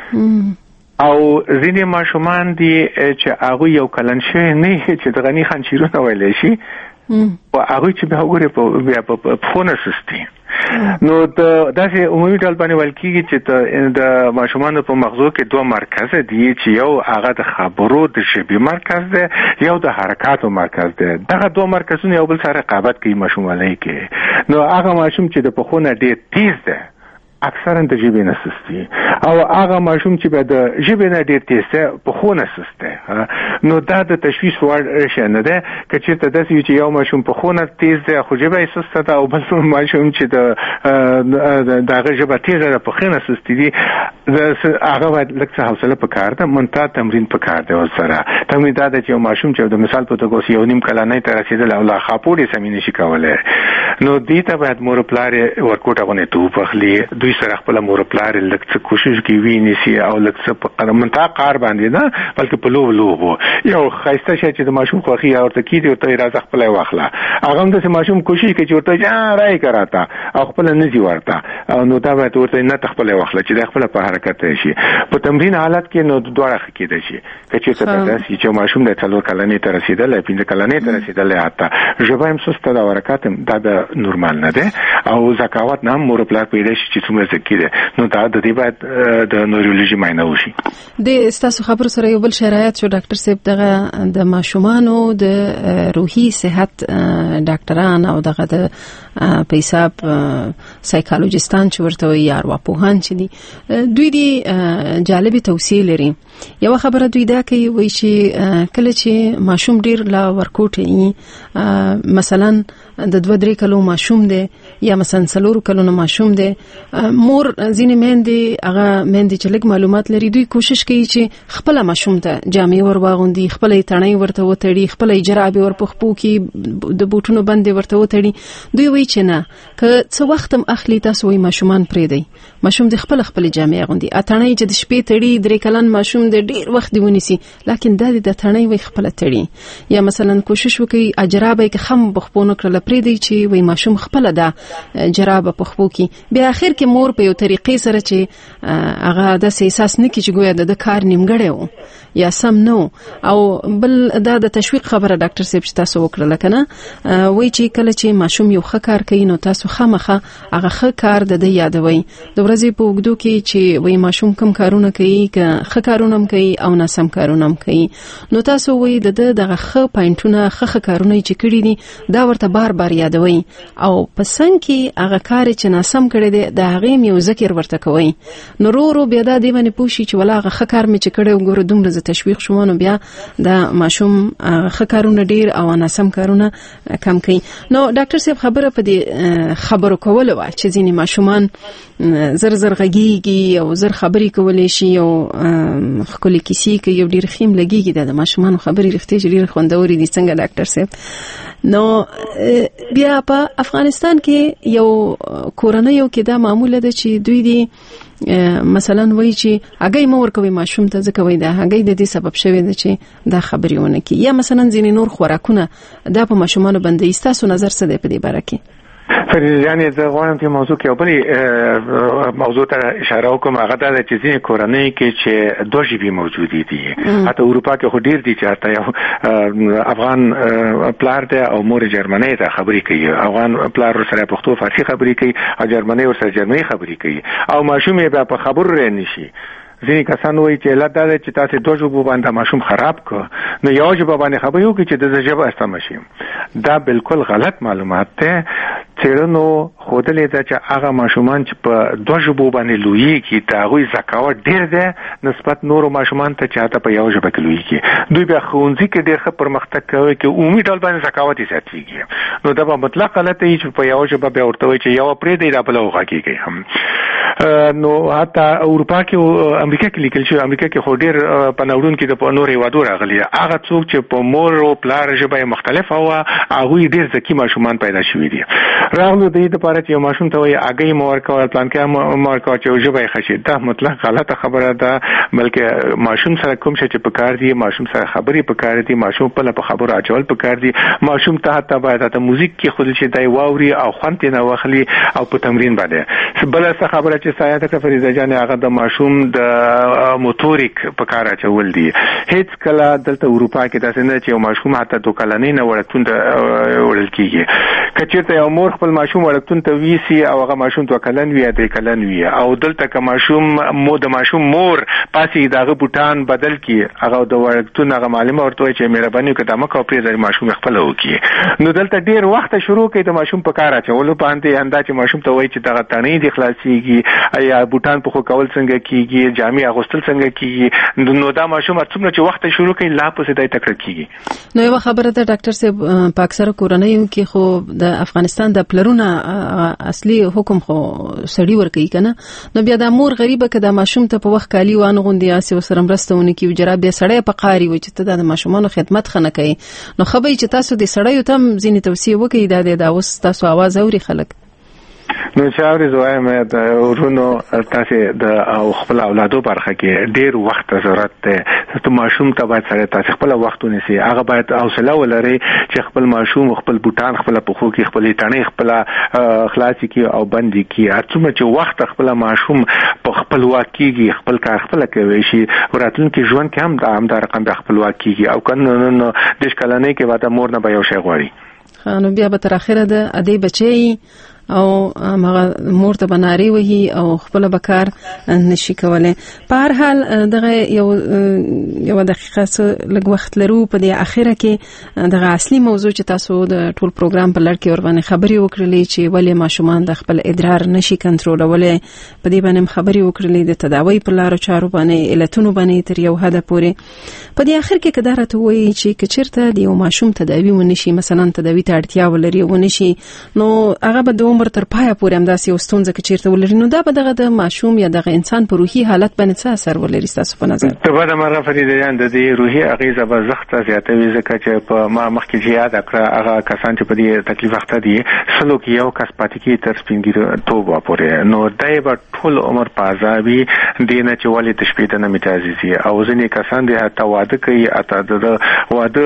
او ځینې ماشومان دي چې هغه یو کلن شوی نه چې دغه نه خنچیرونه ویلې شي او هغه چې به وګوره په فونه سستی. نو داسې عمومي ډول باندې ویل کېږي چې د ماشومانو په مغزو کې 2 مرکز دي چې یو هغه د خبرو د ژبې مرکز دی، یو د حرکاتو مرکز دی. دغه 2 مرکزونه یو بل سره رقابت کوي ماشومانه کې. نو هغه ماشوم چې د پخونه ډېر تیز دی اکثرا د ژبې نه سستی او هغه ماشوم چې به د ژبې نه ډېر تیز دی په خونه سسته. نو دا د تشویش وړ شی نه ده که چېرته داسې چې یو ماشوم په خونه تیز دی خو ژبه یې سسته ده او بل ماشوم چې د هغه ژبه تیزه ده په خونه سستي دي، هغه باید لږ څه حوصله پکار ده، منتها تمرین پکار دی ورسره. تمرین دا ده چې یو ماشوم چې د مثال په توګه یو نیم کلنۍ ته رسېدلی او لا خاپوړې سمې نشي کولی نو دې ته باید مور پلار یې ورکوټه غونې توپ اخلي، دوی سره خپل مور پلار لږ څه کوشش کوي ویني او لږ څه په منطقه کار باندې نه بلکې په لوبو یو خاصه شي چې د ماشوم خوخي اورته کیږي او ته راځه خپل واخله. هغه هم د ماشوم کوشش کوي چې ورته راي کراته او خپل نزي ورته او نو دا به ورته نه خپل واخله چې د خپل په حرکت شي. په تمرین حالت کې نو دوړه کېده شي چې څه تاسو چې ماشوم د 4 کلنې ته رسیدل 5 کلنې ته رسیدل حتی ژبه هم سسته دا حرکت دا د نورمال نه ده او ذکاوت نه مور پلار پیدا شي چې څومره ذکی ده. نو دا د دې باید د نورولوژي معاینه وشي. د تاسو خبرو سره یو بل شرایط شو ډاکټر صاحب دغه د ماشومانو د روحي صحت ډاکټران او دغه د په حساب سایکالوجستان چې ورته وي ارواپوهان چې دي دوی دي جالب توصیه لري یو خبره دوی دا کوي وای چې کله چې ماشوم ډیر لا ورکوټي مثلا د 2-3 کلو ماشوم دی یا مثلا 4 کلو ماشوم دی مور ځینې میندې هغه میندې چې لږ معلومات لري دوی کوشش کوي چې خپل ماشوم ته جامې ور واغوندي خپل تڼۍ ورته وتړي خپل جرابې ور پخپو کې د بوټونو باندې ورته وتړي دوی وایي چې نه که څه وخت هم اخلي تاسو وایي ماشومان پرې دی ماشوم د خپل جامې اغوندي تڼۍ چې د شپې تړي 3 کلن ماشوم د ډیر وخت دی ونیسي لکه د تڼۍ وایي خپل تړي یا مثلا کوشش وکړي جرابې کې خم بخپونه کړل پرې دی چې وایي ماشوم خپل دا جرابه پخپو کې بیا اخر کې مور په یو طریقې سره چې هغه د احساس نه کی چې ګویا د کار نیمګړی وو یا سم نو او بل دا د تشویق خبره ډاکټر صاحب چې تاسو وکړه کنه وایي چې کله چې ماشوم یو ښه کار کوي نو تاسو خامخه هغه ښه کار د یادوي د ورځې په وګړو کې چې وایي ماشوم کوم کارونه کوي که ښه کارونه هم کوي او ناسم کارونه هم کوي نو تاسو وایي دغه ښه پاینټونه ښه کارونه چې کړی دي دا ورته بار بار یادوي او په څنګه کې هغه کار چې ناسم کړی دی د هغه یو ذکر ورته کوي نو ورو بیا دا دی باندې پوښي چې ولا هغه ښه کار مې چې کړی وګوره دومره تشویق شو نو بیا د ماشوم ښه کارونه ډیر او ناسم کارونه کم کوي نو ډاکټر صاحب خبره په دې خبرو کول و چې ځینې ماشومان زر غږیږي او زر خبرې کولې شي او خپل کیسې کوي یو ډیر خیم لګیږي د ماشومان خبرې رښتې ډیر خوندوري دي څنګه ډاکټر صاحب نو بیا په افغانستان کې یو کورنۍ کې دا معموله ده چې دوی دي مثلا وایي چې هغه مور کوي ماشوم ته ځکه وایي دا هغه د دې سبب شوی دی چې دا خبرې ونه کوي یا مثلا ځینې نور خوراکونه دا په ماشومانو باندې تاسو نظر څه دی په دې باره کې فرید جان زه غواړم چې موضوع کې بلې موضوع ته اشاره وکړم هغه دا چې ځینې کورنۍ کې چې 2 ژبې موجودې دي حتی اروپا کې خو ډیر دي چې حتی یو افغان پلار دی او مور جرمنۍ ته خبرې کوي افغان پلار سره پښتو فارسی خبرې کوي او جرمنۍ سره جرمنۍ خبرې کوي او ماشوم یې په خبرو رانه شي ځینې کسان وایي چې علت دا دی چې تاسو 2 ژبو باندې ماشوم خراب کړ نو یو ژبه باندې خبرې وکړي چې د ژبه استعمال شي دا بالکل غلط معلومات ده څېړنو ښودلې ده چې هغه ماشومان چې په 2 ژبو باندې لویږي د هغوی ذکاوت ډېر دی نسبت نورو ماشومان ته چې هلته په یو ژبه کې لویږي دوی بیا ښوونځي کې ډېر ښه پرمختګ کوي چې عمومي ډول باندې ذکاوت یې زیاتېږي نو دا به مطلق غلطه وي چې په یو ژبه بیا ورته وایي چې یوه پرېږدئ دا بله وغږېږئ هم نو حتی اروپا کې او امریکا کې لیکل شوی امریکا کې خو ډېر په نوړون کې د نورو هېوادو راغلي هغه څوک چې په مور او پلار ژبه یې مختلفه وه هغوی ډېر ذکي ماشومان پیدا شوي دي راغلو د دې دپاره چې یو ماشوم ته وایي هګۍ مه ورکوه پلانکۍ مه ورکوه چې یو ژبه یې ښه شي دا مطلق غلطه خبره ده بلکې ماشوم سره کوم شی چې پکار دي ماشوم سره خبرې پکار دي ماشوم خپله په خبرو اچول پکار دي ماشوم ته حتی باید حتی موزیک کېښودل شي دی واوري او خوند ترې نه واخلي او په تمرین باندې بله څه خبره چې سایه ته فریضه جانې هغه د ماشوم د موتوریک په کار اچول دي هیڅ کله دلته اروپا کې داسې نه چې یو ماشوم حتی 2 کلنۍ نه وړکتون ته وړل کېږي که چېرته یو مور خپل ماشوم وړکتون ته ویسي او هغه ماشوم 2 کلن وي یا 3 کلن وي او دلته که د ماشوم مور پاسې د هغه بوټان بدل کړي هغه د وړکتون هغه معلمه ورته وایي چې مهرباني وکړه دا مه کوه پرېږده ماشوم یې خپله وکړي نو دلته ډېر وخته شروع کوي د ماشوم په کار اچولو باندې همدا چې ماشوم ته وایي چې دغه تڼۍ دې خلاصېږي یا بوټان په خو کول څنګه کېږي جامې اغوستل څنګه کېږي نو دا ماشوم څومره چې وخت شروع کوي لا پسې دی تکړه کېږي نو یو خبره ده ډاکټر صاحب په اکثره کورنیو کې خو د افغانستان د پلرونه اصلي حکم خو سړی ورکوي کنه نو بیا د مور غریبه که د ماشوم ته په وخت کالي وانغوندي اسې ورسره مرسته ونه کړي جراب بیا سړی په قاري وي چې ته د ماشومانو خدمت ښه نه کوي نو ښه به چې تاسو د سړیو ته هم ځینې توصیه وکړئ دا اوس تاسو اواز اوري خلک نو چې اورې زه وایم د ورونو تاسې د خپل اولادو برخه کې ډېر وخت ضرورت دی ته ماشوم ته باید سره تاسې خپل وخت ونیسئ هغه باید حوصله ولرئ چې خپل ماشوم خپل بوټان خپل پښو کې خپل تڼۍ خپل خلاصې کې او بندې کې هر څومره چې وخت خپل ماشوم په خپلواک کېږي خپل کار خپل کوي شي راتلونکي ژوند کې هم دا رقم د خپلواک کېږي او کنه نو 10 کلنۍ کې واده مور نه به یو شی غواړي نو بیا به تر اخره د ادې بچي او هغه مور ته بناري وهي او خپل بکار نشي کوله. په هر حال دغه یو دقیقه لږ وخت لرو په دې اخیره کې دغه اصلي موضوع چې تاسو د ټول پروګرام په لړ کې ور باندې خبري وکړلې چې ولې ماشومان د خپل ادرار نشي کنټرولولای، په دې باندې خبري وکړلې د تداوی په لارو چارو باندې علتونو باندې تر یو حد پورې. په دې اخر کې کدارته وایي چې کچرته د یو ماشوم تداوی ونشي، مثلا تداوی ته اړتیا ولري ونشي، نو هغه به د عمر تر پایه پورې همداسې وستونځه کچرته ولري، نو دا به دغه د ماشوم یا دغه انسان په روحي حالت باندې څه اثر ولري تاسو په نظر؟ ته به د مره فريده جان د دې روحي اغیزه به زخته زیاتوي، ځکه چې په ما مخکې یاد کړه هغه کسان چې په دې تکلیف اخته دي سلو کې یو کس پاتې کی تر سپینګیرو توبه پورې، نو دای به ټول عمر په عذابي دینه چې ولې تشبیه نه متعززي او ځینې کسان دي حتی واده کوي، اته د واده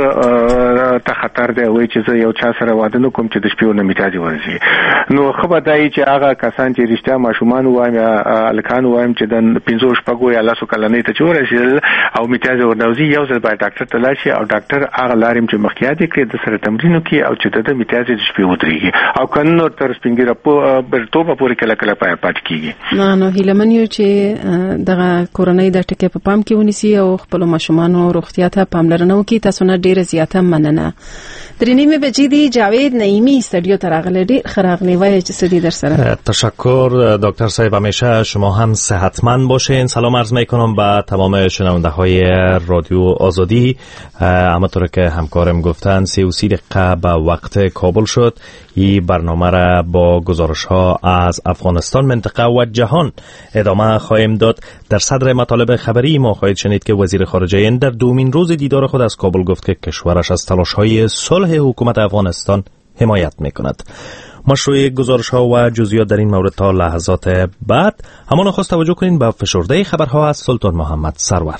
ته خطر دی وای چې زه یو چا سره واده نکوم چې د شپې نه متعزي ورزي. نو خو به دای چې هغه کسان چې رښتیا ماشومان وایم یا الکان وایم چې د 15 شپږو یا لاسو کلنې ته چورسیل او متعزي ورنوزي، یو ځل باید ډاکټر ته لاړ شي او ډاکټر هغه لاریم چې مخکې دي کې د سره تمرین کوي او چې د متعزي د شپې ودرېږي او کنه تر سپینګیره په برتوبه پورې کله کله پات کیږي. نو هیلمن یو چې دغه کورنۍ د ټکي په پام کې ونیسي او خپل ماشومان روغتیا ته پاملرنه وکړي. تاسو نه ډیره زیاته مننه. درنیمه بچی دی جاوید نعیمی استودیو تراغله ډیر خراغلی وای چې سدی در سره. تشکر دکتر صاحب، همیشه شما هم صحتمند باشین. سلام عرض میکنم به تمام شنونده های رادیو آزادی. همونطور که همکارم گفتن 33 دقیقه به وقت کابل شد. این برنامه را با گزارش ها از افغانستان، منطقه و جهان ادامه خواهیم داد. در صدر مطالب خبری ما خواهید شنید که وزیر خارجه هند در دومین روز دیدار خود از کابل گفت که کشورش از تلاش های صلح حکومت افغانستان حمایت میکند. مشروع گزارش ها و جزئیات در این مورد تا لحظات بعد. همان خواست توجه کنین به فشرده خبرها از سلطان محمد سرور.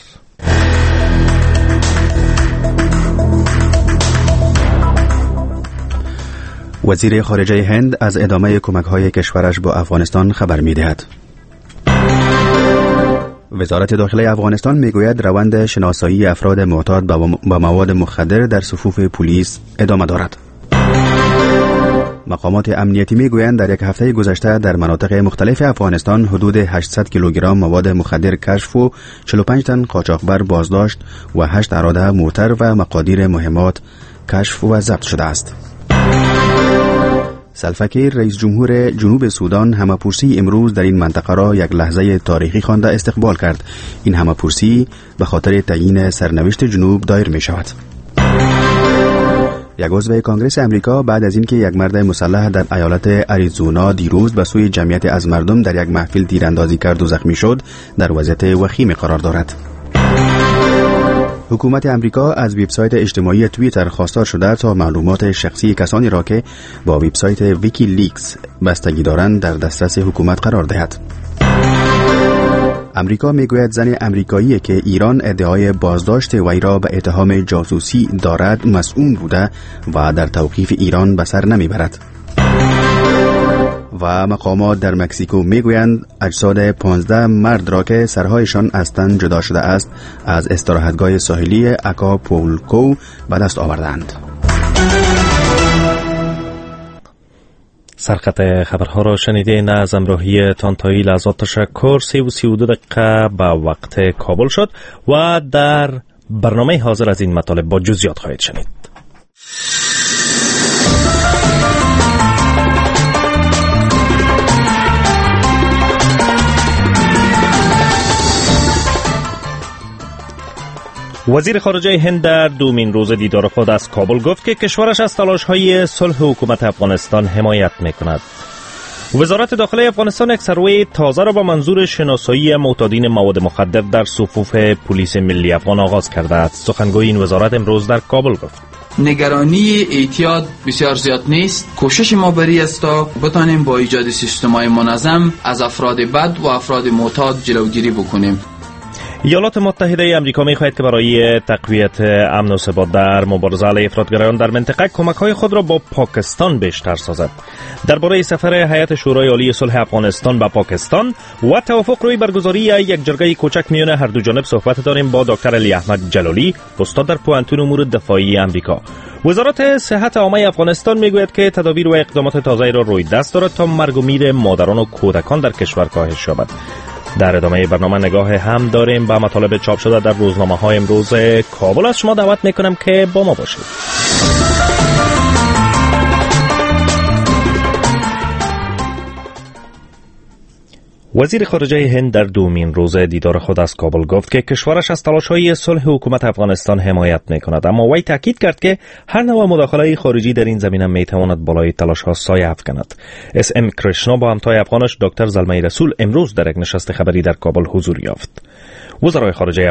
وزیر خارجه هند از ادامه کمک‌های کشورش با افغانستان خبر می‌دهد. وزارت داخله افغانستان میگوید روند شناسایی افراد معتاد به مواد مخدر در صفوف پلیس ادامه دارد. مقامات امنیتی میگویند در یک هفته گذشته در مناطق مختلف افغانستان حدود 800 کیلوگرم مواد مخدر کشف و 45 تن قاچاقبر بازداشت و 8 اراده مورتر و مقادیر مهمات کشف و ضبط شده است. سلفکیر رئیس جمهور جنوب سودان همه‌پرسی امروز در این منطقه را یک لحظه تاریخی خوانده استقبال کرد. این همه‌پرسی به خاطر تعیین سرنوشت جنوب دایر می شود. یک عضو کنگره امریکا بعد از اینکه یک مرد مسلح در ایالت اریزونا دیروز به سوی جمعیت از مردم در یک محفل تیراندازی کرد و زخمی شد، در وضعیت وخیم قرار دارد. حکومت امریکا از وبسایت اجتماعی توییتر خواستار شده تا معلومات شخصی کسانی را که با وبسایت ویکی لیکس بستگی دارند در دسترس حکومت قرار دهد. امریکا میگوید زن امریکایی که ایران ادعای بازداشت وی را به اتهام جاسوسی دارد مسئول بوده و در توقیف ایران به سر نمیبرد. و مقامات در مکزیکو میگویند اجساد 15 مرد را که سرهایشان از تن جدا شده است از استراحتگاه ساحلی اکاپولکو به دست آوردند. سرخط خبرها را شنیدین. از همراهی تانتایی لحظات تشکر. 32 دقیقه به وقت کابل شد و در برنامه حاضر از این مطالب با جزئیات خواهید شنید. وزیر خارجه هند در دومین روز دیدار خود از کابل گفت که کشورش از تلاش‌های صلح حکومت افغانستان حمایت می‌کند. وزارت داخله افغانستان یک سروی تازه را با منظور شناسایی معتادین مواد مخدر در صفوف پلیس ملی افغان آغاز کرده است. سخنگوی این وزارت امروز در کابل گفت: نگرانی اعتیاد بسیار زیاد نیست. کوشش ما بری است تا بتانیم با ایجاد سیستم‌های منظم از افراد بد و افراد معتاد جلوگیری بکنیم. ایالات متحده آمریکا می‌خواهد که برای تقویت امن و ثبات در مبارزه علیه افراطگرایان در منطقه کمک‌های خود را با پاکستان بیشتر سازد. درباره سفر هیئت شورای عالی صلح افغانستان به پاکستان و توافق روی برگزاری یک جرگه کوچک میان هر دو جانب صحبت داریم با دکتر علی احمد جلالی، استاد در پوهنتون امور دفاعی آمریکا. وزارت صحت عامه افغانستان میگوید که تدابیر و اقدامات تازه‌ای را روی دست دارد تا مرگ و میر مادران و کودکان در کشور کاهش یابد. در ادامه برنامه نگاه هم داریم به مطالب چاپ شده در روزنامه‌های امروز کابل. از شما دعوت میکنم که با ما باشید. وزیر خارجه هند در دومین روز دیدار خود از کابل گفت که کشورش از تلاش‌های صلح حکومت افغانستان حمایت می‌کند، اما وی تاکید کرد که هر نوع مداخله خارجی در این زمینه می‌تواند بالای تلاش‌ها سایه افکند. SM کرشنا با همتای افغانش دکتر زلمه رسول امروز در یک نشست خبری در کابل حضور یافت. وزرای خارجه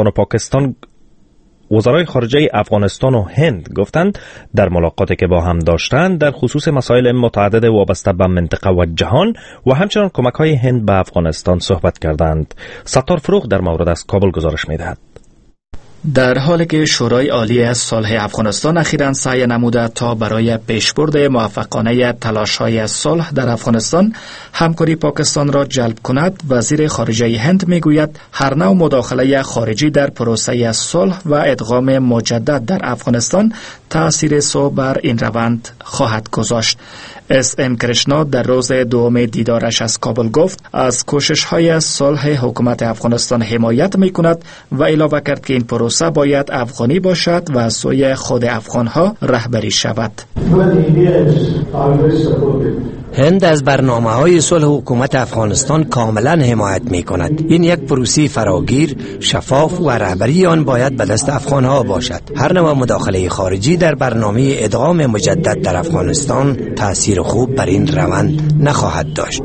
افغانستان و هند گفتند در ملاقاتی که با هم داشتند در خصوص مسائل متعدد وابسته به منطقه و جهان و همچنان کمک‌های هند به افغانستان صحبت کردند. ستار فروغ در مورد از کابل گزارش می‌دهد. در حالی که شورای عالی صلح افغانستان اخیراً سعی نموده تا برای پیشبرد موفقانه تلاش‌های صلح در افغانستان همکاری پاکستان را جلب کند، وزیر خارجه هند میگوید هر نوع مداخله خارجی در پروسه صلح و ادغام مجدد در افغانستان تأثیر سو بر این روند خواهد گذاشت. SM کرشنا در روز دوم دیدارش از کابل گفت از کوشش‌های صلح حکومت افغانستان حمایت می‌کند و علاوه کرد که این پروسه باید افغانی باشد و از سوی خود افغان‌ها رهبری شود. هند از برنامه‌های صلح حکومت افغانستان کاملا حمایت می‌کند. این یک پروسه فراگیر، شفاف و رهبری آن باید به دست افغان‌ها باشد. هر نوع مداخله خارجی در برنامه ادغام مجدد در افغانستان تأثیر خوب بر این روند نخواهد داشت.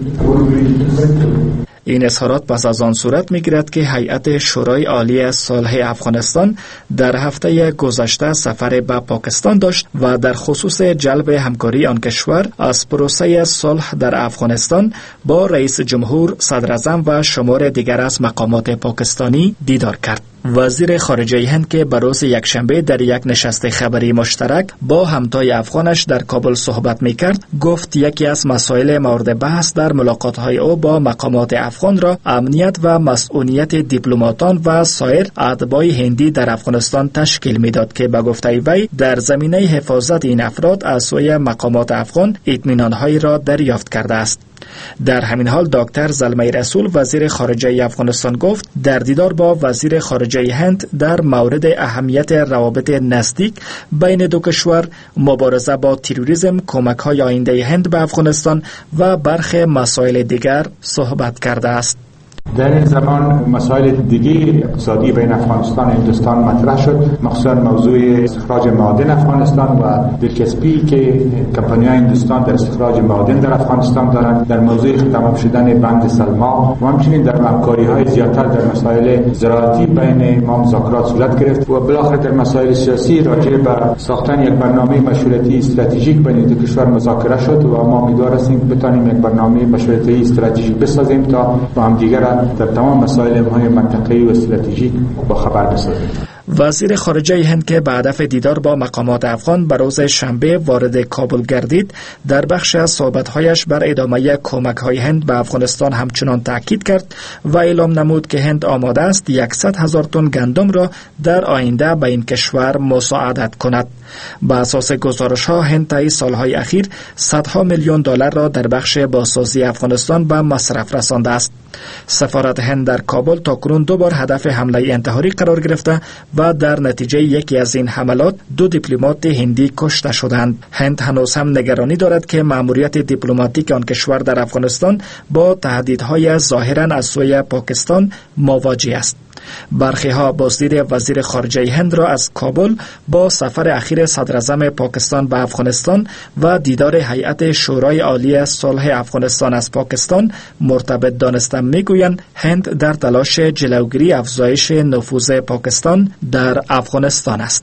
این اظهارات پس از آن صورت می‌گیرد که هیئت شورای عالی صلح افغانستان در هفته گذشته سفر به پاکستان داشت و در خصوص جلب همکاری آن کشور از پروسه صلح در افغانستان با رئیس جمهور، صدر اعظم و شمار دیگر از مقامات پاکستانی دیدار کرد. وزیر خارجه هند که به روز یکشنبه در یک نشست خبری مشترک با همتای افغانش در کابل صحبت می‌کرد، گفت یکی از مسائل مورد بحث در ملاقات‌های او با مقامات افغان را امنیت و مسئولیت دیپلماتان و سایر اتباع هندی در افغانستان تشکیل می‌داد که به گفته وی در زمینه حفاظت این افراد از سوی مقامات افغان اطمینان‌هایی را دریافت کرده است. در همین حال دکتر زلمه رسول وزیر خارجه افغانستان گفت در دیدار با وزیر خارجه هند در مورد اهمیت روابط نزدیک بین دو کشور، مبارزه با تروریسم، کمک‌های آینده هند به افغانستان و برخی مسائل دیگر صحبت کرده است. در این زمان مسائل دیگه اقتصادی بین افغانستان و هندوستان مطرح شد، مخصوصا موضوع استخراج معادن افغانستان و دلچسپی که کمپانی‌های هندوستان در استخراج معادن در افغانستان دارند، در موضوع تمام شدن بند سلما و همچنین در همکاری‌های زیادتر در مسائل زراعتی بین ما مذاکرات صورت گرفت و بالاخره در مسائل سیاسی راجع به ساختن یک برنامه مشورتی استراتژیک بین دو کشور مذاکره شد و ما امیدوار هستیم بتوانیم یک برنامه مشورتی استراتژیک بسازیم تا با هم دیگر در تمام مسائل مهم منطقه‌ای و استراتژیک با خبر بسازیم. وزیر خارجه هند که به هدف دیدار با مقامات افغان به روز شنبه وارد کابل گردید، در بخش از صحبت‌هایش بر ادامه کمک‌های هند به افغانستان همچنان تاکید کرد و اعلام نمود که هند آماده است 100,000 تن گندم را در آینده به این کشور مساعدت کند. به اساس گزارش‌ها هند طی سال‌های اخیر صدها میلیون دلار را در بخش بازسازی افغانستان به مصرف رسانده است. سفارت هند در کابل تاکنون 2 بار هدف حمله انتحاری قرار گرفته و در نتیجه یکی از این حملات 2 دیپلمات هندی کشته شدند. هند هنوز هم نگرانی دارد که مأموریت دیپلماتیک آن کشور در افغانستان با تهدیدهای ظاهراً از سوی پاکستان مواجه است. برخی ها بازدید وزیر خارجه هند را از کابل با سفر اخیر صدر اعظم پاکستان به افغانستان و دیدار هیئت شورای عالی صلح افغانستان از پاکستان مرتبط دانستند. میگویند هند در تلاش جلوگیری افزایش نفوذ پاکستان در افغانستان است.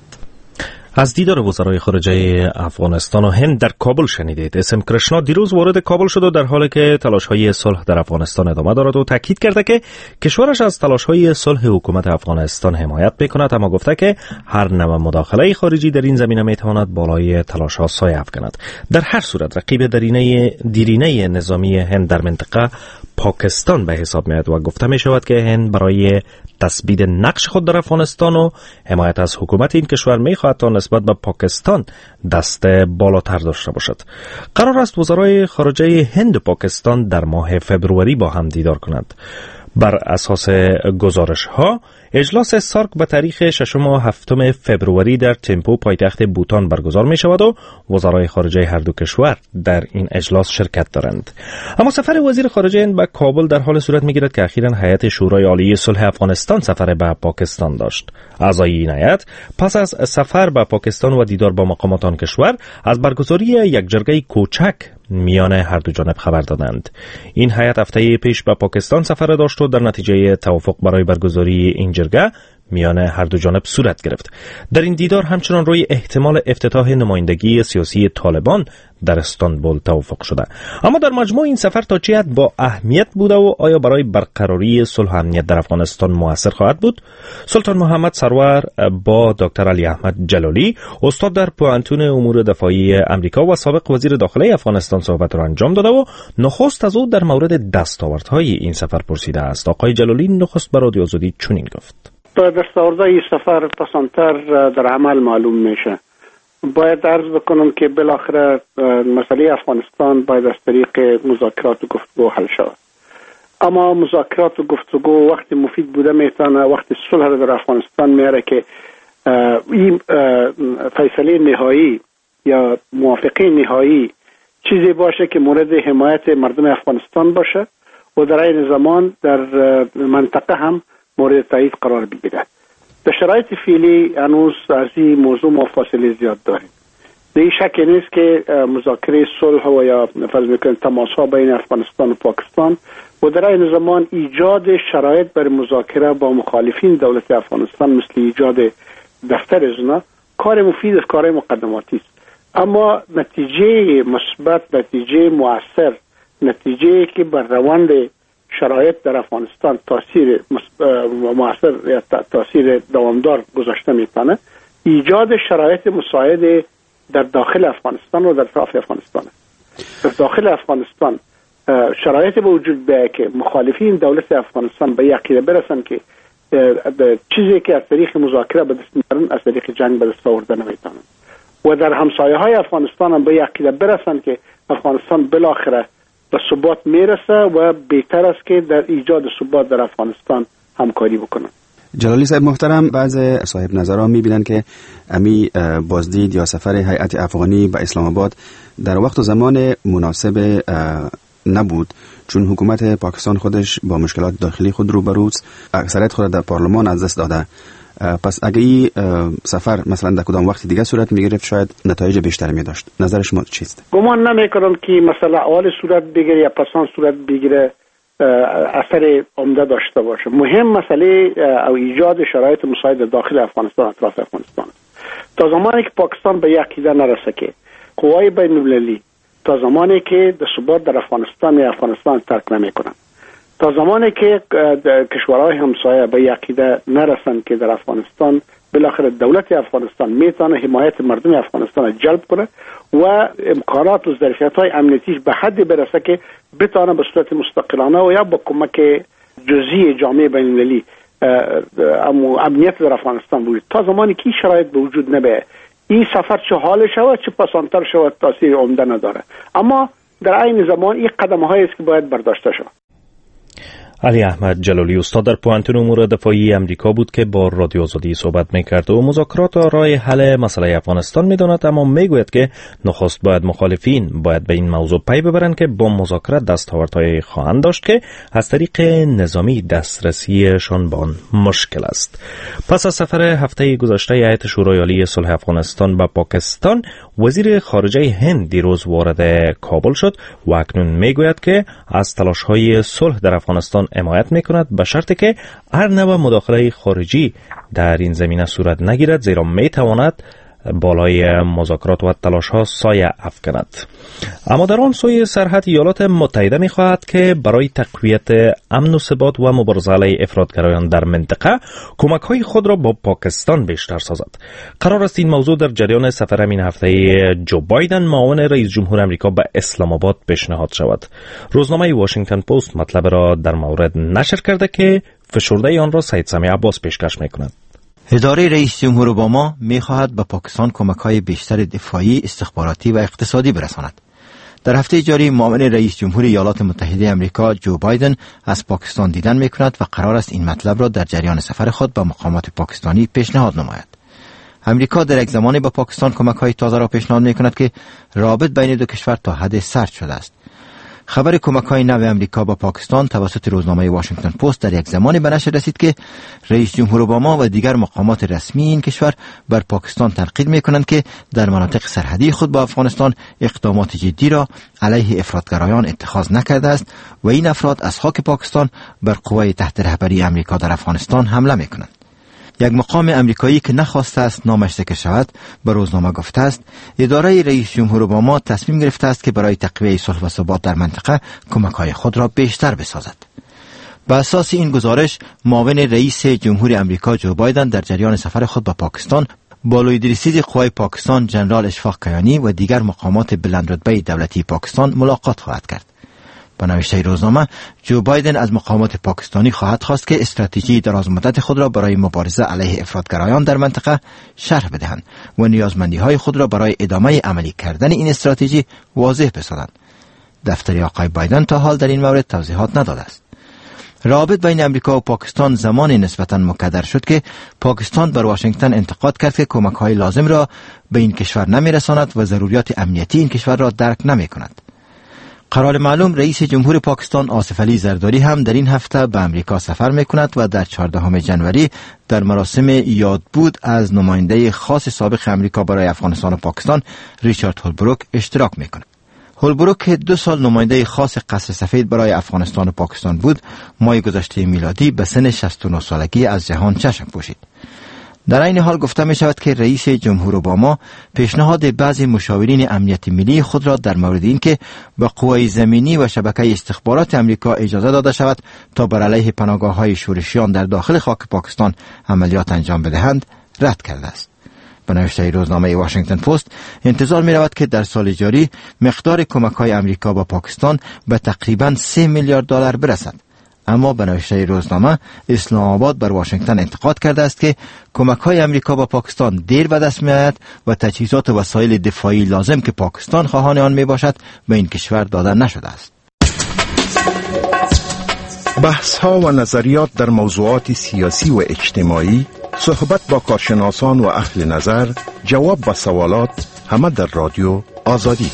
از دیدار وزرای خارجه افغانستان و هند در کابل شنیدید. SM کرشنا دیروز وارد کابل شد و در حالی که تلاش‌های صلح در افغانستان ادامه دارد و تاکید کرده که کشورش از تلاش‌های صلح حکومت افغانستان حمایت می‌کند، اما گفته که هر نوع مداخله خارجی در این زمینه می‌تواند بالای تلاش‌ها سایه افکند. در هر صورت رقیب دیرینه نظامی هند در منطقه پاکستان به حساب میاد و گفته می شود که هند برای تثبیت نقش خود در افغانستان و حمایت از حکومت این کشور می خواهد تا نسبت به پاکستان دست بالاتر داشته باشد. قرار است وزرای خارجه هند و پاکستان در ماه فبروری با هم دیدار کنند. بر اساس گزارش ها اجلاس سارک به تاریخ 6 و 7 فبروری در تیمپو پایتخت بوتان برگزار می شود و وزرای خارجه هر دو کشور در این اجلاس شرکت دارند. اما سفر وزیر خارجه هند به کابل در حال صورت می گیرد که اخیراً هیئت شورای عالی صلح افغانستان سفر به پاکستان داشت. اعضای این هیئت پس از سفر به پاکستان و دیدار با مقامات آن کشور از برگزاری یک جرگه کوچک میان هر دو جانب خبر دادند. این هیئت هفته پیش به پاکستان سفر داشت و در نتیجه توافق برای برگزاری این جرگه میان هر دو جانب صورت گرفت. در این دیدار همچنان روی احتمال افتتاح نمایندگی سیاسی طالبان در استانبول توافق شده. اما در مجموع این سفر تا چه حد با اهمیت بوده و آیا برای برقراری صلح و امنیت در افغانستان موثر خواهد بود؟ سلطان محمد سرور با دکتر علی احمد جلالی استاد در پوهنتون امور دفاعی امریکا و سابق وزیر داخلی افغانستان صحبت را انجام داده و نخست از او در مورد دستاوردهای این سفر پرسیده است. آقای جلالی نخست به رادیو آزادی چنین گفت: دستاوردهای سفر پسانتر در عمل معلوم میشه. باید عرض بکنم که بالاخره مسئله افغانستان باید از طریق مذاکرات و گفتگو حل شود. اما مذاکرات و گفتگو وقتی مفید بوده میتونه وقتی صلح در افغانستان میاره که این فیصله نهایی یا موافقه نهایی چیزی باشه که مورد حمایت مردم افغانستان باشه و در این زمان در منطقه هم مورد تایید قرار بگیره. در شرایط فعلی هنوز از این موضوع ما فاصله زیاد داریم. این شک نیست که مذاکره صلح و یا فرض میکنیم تماس‌ها بین افغانستان و پاکستان و در این زمان ایجاد شرایط برای مذاکره با مخالفین دولت افغانستان مثل ایجاد دفتر زنا کار مفید است، کار مقدماتی است. اما نتیجه مثبت، نتیجه مؤثر، نتیجه که بر روند شرایط در افغانستان تاثیر مؤثر یا تاثیر دوامدار گذاشته میتونه ایجاد شرایط مساعد در داخل افغانستان و در اطراف افغانستان. در داخل افغانستان شرایط به وجود بیاید که مخالفین دولت افغانستان به عقیده برسن که چیزی که از طریق مذاکره به دست میارن از طریق جنگ به دست آورده نمیتونن و در همسایه های افغانستان هم به عقیده برسن که افغانستان بالاخره به ثبات میرسه و بهتر است که در ایجاد ثبات در افغانستان همکاری بکنن. جلالی صاحب محترم، بعض صاحب نظران میبینن که امی بازدید یا سفر هیئت افغانی به اسلام آباد در وقت و زمان مناسب نبود، چون حکومت پاکستان خودش با مشکلات داخلی خود روبروست، اکثریت خود در پارلمان از دست داده. پس اگه این سفر مثلا در کدام وقت دیگه صورت میگرفت شاید نتایج بیشتری می داشت. نظر شما چیست؟ گمان نمیکنم که مثلا اول صورت بگیره یا پسان صورت بگیره اثر عمده داشته باشه. مهم مسئله او ایجاد شرایط مساعد داخل افغانستان، اطراف افغانستان. تا زمانی که پاکستان به عقیده نرسه که قوای بین المللی تا زمانی که ثبات در افغانستان ترک نمیکنن، تا زمانی که کشورهای همسایه به عقیده نرسن که در افغانستان بالاخره دولت افغانستان میتونه حمایت مردم افغانستان جلب کنه و امکانات و ظرفیت‌های امنیتیش به حدی برسه که بتونه به صورت مستقلانه و یا با کمک جزئی جامعه بین المللی امنیت در افغانستان بود. تا زمانی که شرایط به وجود نبه این سفر چه حال شود چه پسانتر شود تاثیر عمده نداره. اما در عین زمان این قدم‌هایی است که باید برداشته شود. علی احمد جلالی استاد در پوهنتون امور دفاعی امریکا بود که با رادیو آزادی صحبت می‌کرد و مذاکرات را راه حل مسئله افغانستان می‌داند، اما میگوید که نخست باید مخالفین به این موضوع پی ببرند که با مذاکرات دستاوردهای خواهند داشت که از طریق نظامی دسترسیشان به آن مشکل است. پس از سفر هفته گذشته هیئت شورای عالی صلح افغانستان به پاکستان، وزیر خارجه هند دیروز وارد کابل شد و اکنون میگوید که از تلاش‌های صلح در افغانستان حمایت میکند به شرطی که هر نوع مداخله خارجی در این زمینه صورت نگیرد، زیرا میتواند بالای مذاکرات و تلاش ها سایه افکند. اما در آن سوی سرحد ایالات متحده می خواهد که برای تقویت امن و ثبات و مبارزه علیه افراطگرایان در منطقه کمک های خود را با پاکستان بیشتر سازد. قرار است این موضوع در جریان سفر همین هفته جو بایدن معاون رئیس جمهور آمریکا به اسلام آباد پیشنهاد شود. روزنامه واشنگتن پست مطلب را در مورد نشر کرده که فشرده آن را سید سمیع عباس پیشکش می‌کند. اداره رئیس جمهور اوباما می‌خواهد به پاکستان کمک‌های بیشتر دفاعی، استخباراتی و اقتصادی برساند. در هفته جاری معاون رئیس جمهور ایالات متحده آمریکا جو بایدن از پاکستان دیدن می‌کند و قرار است این مطلب را در جریان سفر خود به مقامات پاکستانی پیشنهاد نماید. امریکا در یک زمانی به پاکستان کمک‌های تازه را پیشنهاد می‌کند که رابط بین دو کشور تا حد سرد شده است. خبر کمک‌های نو آمریکا به پاکستان توسط روزنامه واشنگتن پست در یک زمانی به نشر رسید که رئیس جمهور اوباما و دیگر مقامات رسمی این کشور بر پاکستان تاکید می‌کنند که در مناطق سرحدی خود با افغانستان اقدامات جدی را علیه افراطگرایان اتخاذ نکرده است و این افراد از خاک پاکستان بر قوای تحت رهبری آمریکا در افغانستان حمله می‌کنند. یک مقام امریکایی که نخواسته است نامش ذکر شود به روزنامه گفته است اداره رئیس جمهور اوباما تصمیم گرفته است که برای تقویت صلح و ثبات در منطقه کمک‌های خود را بیشتر بسازد. بر اساس این گزارش معاون رئیس جمهور آمریکا جو بایدن در جریان سفر خود به پاکستان با لوی رئیس قوای پاکستان جنرال اشفاق کیانی و دیگر مقامات بلندرتبه دولتی پاکستان ملاقات خواهد کرد. با نوشته روزنامه جو بایدن از مقامات پاکستانی خواهد خواست که استراتژی درازمدت خود را برای مبارزه علیه افراطگرایان در منطقه شرح بدهند و نیازمندی‌های خود را برای ادامه عملی کردن این استراتژی واضح بسازند. دفتر آقای بایدن تا حال در این مورد توضیحات نداده است. روابط بین امریکا و پاکستان زمانی نسبتاً مکدر شد که پاکستان بر واشنگتن انتقاد کرد که کمک‌های لازم را به این کشور نمی‌رساند و ضروریات امنیتی این کشور را درک نمی‌کند. قرار معلوم رئیس جمهور پاکستان آصف علی زرداری هم در این هفته به امریکا سفر می‌کند و در 14 جنوری در مراسم یادبود از نماینده خاص سابق امریکا برای افغانستان و پاکستان ریچارد هولبروک اشتراک می‌کند. هولبروک که 2 سال نماینده خاص قصر سفید برای افغانستان و پاکستان بود، ماه گذشته میلادی به سن 69 سالگی از جهان چشم پوشید. در این حال گفته می شود که رئیس جمهور اوباما پیشنهاد بعضی مشاورین امنیت ملی خود را در مورد اینکه به قوای زمینی و شبکه استخبارات امریکا اجازه داده شود تا بر علیه پناهگاه‌های شورشیان در داخل خاک پاکستان عملیات انجام بدهند رد کرده است. به نوشته روزنامه واشنگتن پست انتظار می رود که در سال جاری مقدار کمک‌های امریکا به پاکستان به تقریباً 3 میلیارد دلار برسد. اما به نوشته روزنامه اسلام آباد بر واشنگتن انتقاد کرده است که کمک‌های امریکا به پاکستان دیر به دست می‌آید و تجهیزات و وسایل دفاعی لازم که پاکستان خواهان آن میباشد به این کشور داده نشده است. بحث‌ها و نظریات در موضوعات سیاسی و اجتماعی، صحبت با کارشناسان و اهل نظر، جواب به سوالات، همه در رادیو آزادی.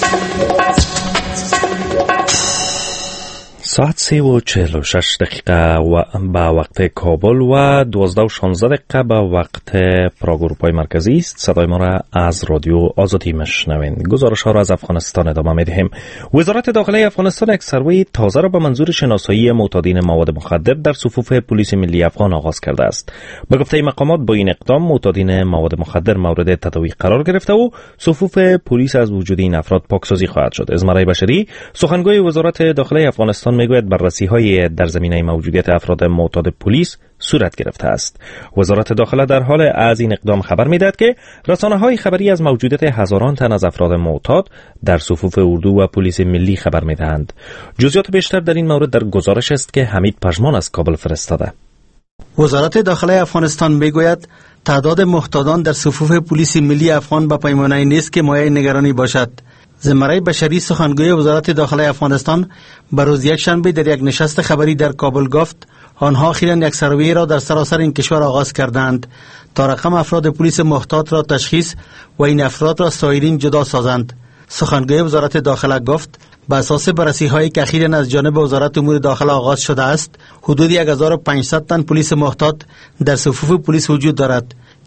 ساعت 3:46 به وقت کابل و 12:16 به وقت پراگ اروپای مرکزی است. صدای ما را از رادیو آزادی میشنوین. گزارش ها را از افغانستان ادامه میدهیم. وزارت داخلی افغانستان یک سروی تازه را به منظور شناسایی معتادین مواد مخدر در صفوف پلیس ملی افغان آغاز کرده است. به گفته مقامات با این اقدام معتادین مواد مخدر مورد تداوی قرار گرفته و صفوف پلیس از وجود این افراد پاکسازی خواهد شد. ازمرای بشری سخنگوی وزارت داخلی افغانستان میگوید بررسی‌های در زمینه موجودیت افراد معتاد پلیس صورت گرفته است. وزارت داخله در حال از این اقدام خبر می‌دهد که رسانه‌های خبری از موجودیت هزاران تن از افراد معتاد در صفوف اردو و پلیس ملی خبر می‌دهند. جزئیات بیشتر در این مورد در گزارش است که حمید پژمان از کابل فرستاده. وزارت داخله افغانستان میگوید تعداد معتادان در صفوف پلیس ملی افغان به پیمانه نیست که مایه نگرانی باشد. زمرای بشری سخنگوی وزارت داخله افغانستان به روز یکشنبه در یک نشست خبری در کابل گفت آنها اخیراً یک سروی را در سراسر این کشور آغاز کردند تا رقم افراد پلیس محتاط را تشخیص و این افراد را سایرین جدا سازند. سخنگوی وزارت داخله گفت به اساس بررسی‌هایی که اخیراً از جانب وزارت امور داخله آغاز شده است، حدود 1500 تن پلیس محتاط در صفوف پلیس وجود دارد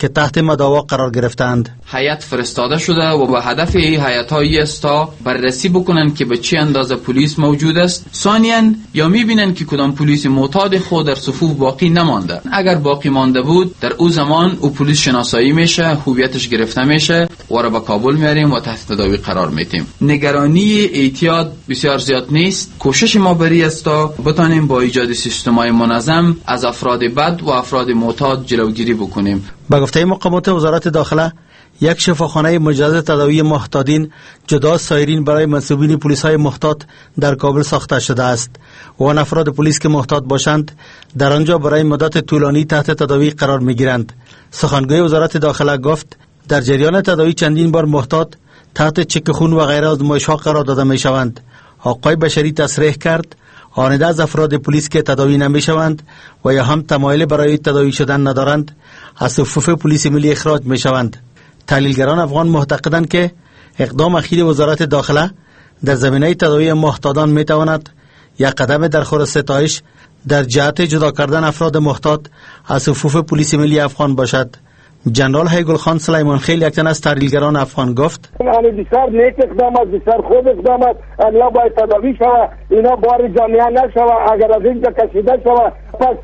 که تحت مداوا قرار گرفتند. هیئت فرستاده شده و به هدف این هیئت‌های است تا بررسی بکنن که به چه اندازه پلیس موجود است. ثانیاً یا می‌بینن که کدام پلیس معتاد خود در صفوف باقی نمانده. اگر باقی مانده بود در او زمان او پلیس شناسایی میشه، هویتش گرفته میشه و را به کابل میاریم و تحت تداوی قرار میدیم. نگرانی اعتیاد بسیار زیاد نیست. کوشش ما بری است تا بتانیم با ایجاد سیستم‌های منظم از افراد بد و افراد معتاد جلوگیری بکنیم. با گفته مقامات وزارت داخله، یک شفاخانه مجهز تداوی محتاطین جدا سایرین برای منصوبین پلیس‌های محتاط در کابل ساخته شده است و آن افراد پلیس که محتاط باشند در آنجا برای مدت طولانی تحت تداوی قرار می‌گیرند. سخنگوی وزارت داخله گفت در جریان تداوی چندین بار محتاط تحت چک خون و غیره آزمایش‌ها قرار داده می‌شوند. آقای بشری تصریح کرد آنده از افراد پلیس که تداوی نمی‌شوند و یا هم تمایل برای تداوی شدن ندارند از صفوف پلیس ملی اخراج می‌شوند. تحلیلگران افغان معتقدند که اقدام اخیر وزارت داخله در زمینه تداوی محتاطان می‌تواند یک قدم در خور ستایش در جهت جدا کردن افراد محتاط از صفوف پلیس ملی افغان باشد. جنرال هیگل خان سلیمان خیل یک تن از تحلیلگران افغان گفت بسیار نیک اقدام است، بسیار خوب اقدام است. اینا باید تداوی شود، اینا بار جامعه نشود. اگر از اینجا کشیده شود پس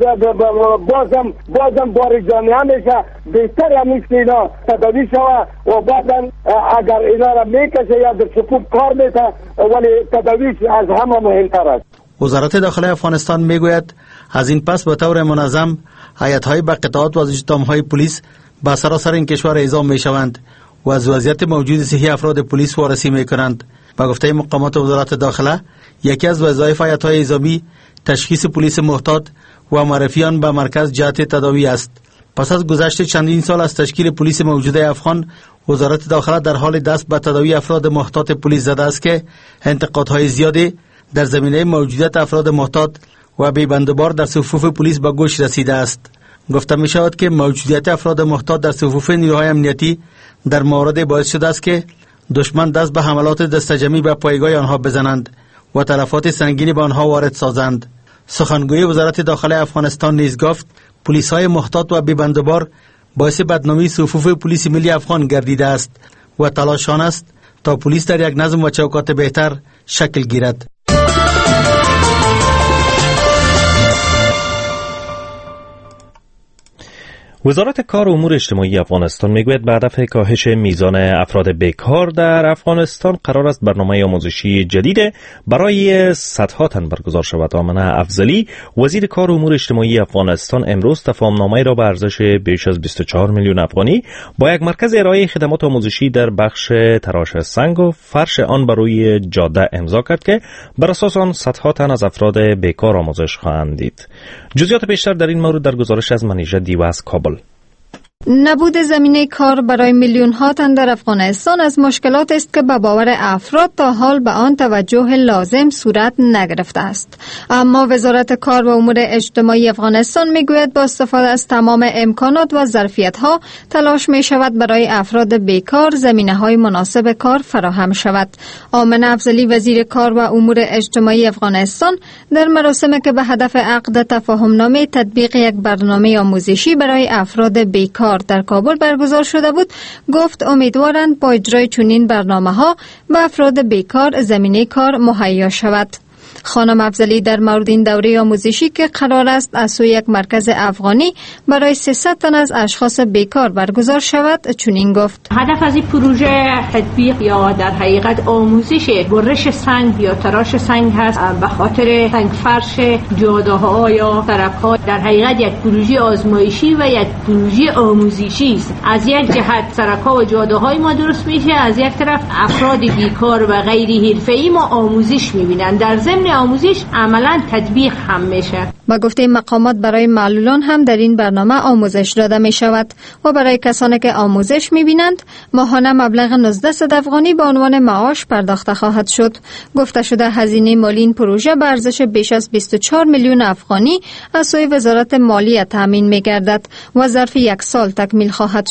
بازم بار جامعه میشه. بهتر همیست که اینا تداوی شود و بعدا اگر اینا را میکشه یا در صفوف کار میته ولی تداویش از همه مهمتر است. وزارت داخله افغانستان میگوید از این پس به طور منظم هیئت‌های به قطعات و اجتماع‌های پلیس به سراسر این کشور اعزام می‌شوند و از وضعیت موجود صحی افراد پلیس وارسی می‌کنند. با گفته مقامات وزارت داخله، یکی از وظایف هیئت‌های اعزامی تشخیص پلیس محتاط و معرفی آن به مرکز جهت تداوی است. پس از گذشت چندین سال از تشکیل پلیس موجوده افغان، وزارت داخله در حال دست به تداوی افراد محتاط پلیس زده است که انتقادهای زیادی در زمینه موجودیت افراد محتاط و بی‌بندوبار در صفوف پلیس به گوش رسیده است. گفته می شود که موجودیت افراد محتاط در صفوف نیروهای امنیتی در مورد باعث شده است که دشمن دست به حملات دستجمعی به پایگاه آنها بزنند و تلفات سنگینی به آنها وارد سازند. سخنگوی وزارت داخله افغانستان نیز گفت پلیس‌های محتاط و بی‌بندوبار باعث بدنامی صفوف پلیس ملی افغان گردیده است و تلاش آن است تا پلیس در یک نظم و چوکات بهتر شکل گیرد. وزارت کار و امور اجتماعی افغانستان میگوید به هدف کاهش میزان افراد بیکار در افغانستان قرار است برنامه آموزشی جدید برای صدها تن برگزار شود. آمنه افضلی وزیر کار و امور اجتماعی افغانستان امروز تفاهمنامه را به ارزش بیش از 24 میلیون افغانی با یک مرکز ارائه خدمات آموزشی در بخش تراش سنگ و فرش آن بر روی جاده امضا کرد که بر اساس آن صدها تن از افراد بیکار آموزش خواهند دید. جزئیات بیشتر در این مورد در گزارش از منیژه دیو از کابل. نبود زمینه کار برای میلیون ها تن در افغانستان از مشکلات است که به باور افراد تا حال به آن توجه لازم صورت نگرفته است. اما وزارت کار و امور اجتماعی افغانستان میگوید با استفاده از تمام امکانات و ظرفیت ها تلاش می شود برای افراد بیکار زمینه های مناسب کار فراهم شود. آمنه افضلی وزیر کار و امور اجتماعی افغانستان در مراسمی که به هدف عقد تفاهمنامه تطبیق یک برنامه آموزشی برای افراد بیکار در کابل برگزار شده بود گفت امیدوارند با اجرای چنین برنامه‌ها به افراد بیکار زمینه کار مهیا شود. خانم افضلی در مورد این دوره آموزشی که قرار است از سوی یک مرکز افغانی برای 300 تن از اشخاص بیکار برگزار شود چنین گفت: هدف از این پروژه تطبیق یا در حقیقت آموزش برش سنگ یا تراش سنگ هست. به خاطر سنگ فرش جاده‌ها یا سرک‌ها در حقیقت یک پروژه آزمایشی و یک پروژه آموزشی است. از یک جهت سرک‌ها و جاده‌های ما درست میشه، از یک طرف افراد بیکار و غیر حرفه‌ای ما آموزش می‌بینند. در ضمن آموزش عملاً تطبیق هم میشه. با گفته مقامات برای معلولان هم در این برنامه آموزش داده می شود و برای کسانی که آموزش می بینند ماهانه مبلغ 1900 افغانی به عنوان معاش پرداخته خواهد شد. گفته شده هزینه مالی این پروژه به ارزش بیش از 24 میلیون افغانی از سوی وزارت مالیه تامین می گردد و ظرف یک سال تکمیل خواهد شد.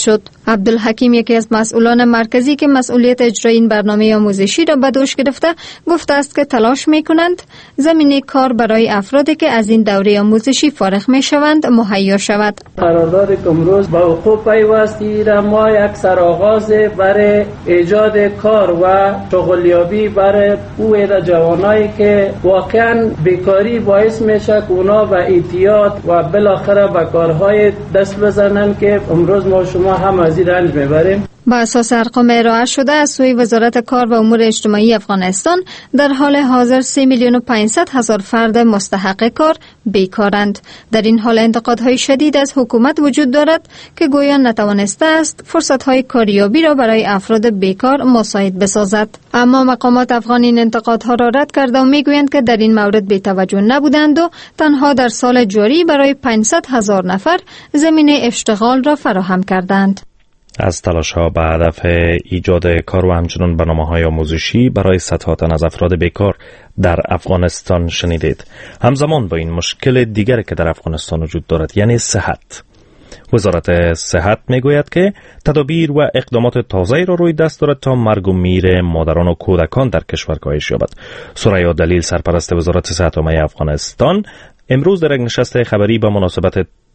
عبدالحکیم یکی از مسئولان مرکزی که مسئولیت اجرای این برنامه آموزشی را به دوش گرفته گفته است که تلاش می‌کنند زمینه کار برای افرادی که از این دوره آموزشی فارغ می‌شوند مهیا شود. قرارداد که امروز با حقوق پیوستی را ما یک سرآغاز برای ایجاد کار و شغلیابی برای او جوانایی که واقعا بیکاری باعث میشه که اونا به اعتیاد و بالاخره به کارهای دست بزنن که امروز ما شما هم از این رنج میبریم. با اساس ارقام ارائه شده از سوی وزارت کار و امور اجتماعی افغانستان در حال حاضر 3,500,000 فرد مستحق کار بیکارند. در این حال انتقادهای شدید از حکومت وجود دارد که گویا نتوانسته است فرصتهای کاریابی را برای افراد بیکار مساعد بسازد. اما مقامات افغان این انتقادها را رد کرده و میگویند که در این مورد بی‌توجه نبودند و تنها در سال جاری برای 500,000 نفر زمینه اشتغال را فراهم کردند. از تلاش‌ها به هدف ایجاد کار و همچنین برنامه‌های آموزشی برای صدها تن از افراد بیکار در افغانستان شنیدید. همزمان با این مشکل دیگری که در افغانستان وجود دارد، یعنی صحت. وزارت صحت میگوید که تدابیر و اقدامات تازه‌ای را روی دست دارد تا مرگ و میر مادران و کودکان در کشور کاهش یابد. ثریا دلیل، سرپرست وزارت صحت عامه افغانستان، امروز در یک نشست خبری به مناسبت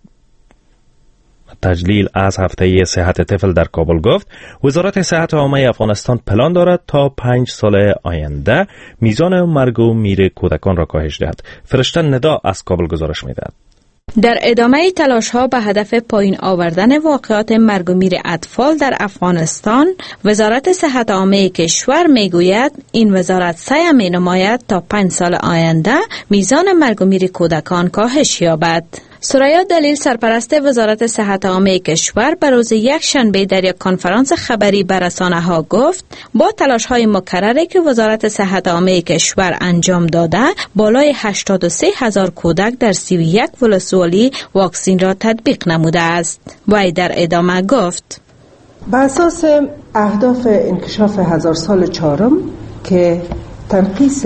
تجلیل از هفته صحت طفل در کابل گفت وزارت صحت عامه افغانستان پلان دارد تا 5 سال آینده میزان مرگ و میر کودکان را کاهش دهد. فرشته ندا از کابل گزارش می‌دهد. در ادامه تلاش‌ها به هدف پایین آوردن واقعات مرگ و میر اطفال در افغانستان، وزارت صحت عامه کشور میگوید این وزارت سعی می‌نماید تا 5 سال آینده میزان مرگ و میر کودکان کاهش یابد. ثریا دلیل، سرپرست وزارت صحت عامه کشور، به روز یکشنبه در یک کنفرانس خبری به رسانه‌ها گفت با تلاش‌های مکرری که وزارت صحت عامه کشور انجام داده، بالای 83,000 کودک در 31 ولسوالی واکسین را تطبیق نموده است. وی در ادامه گفت بر اساس اهداف انکشاف 1000 سال چهارم که تنقیص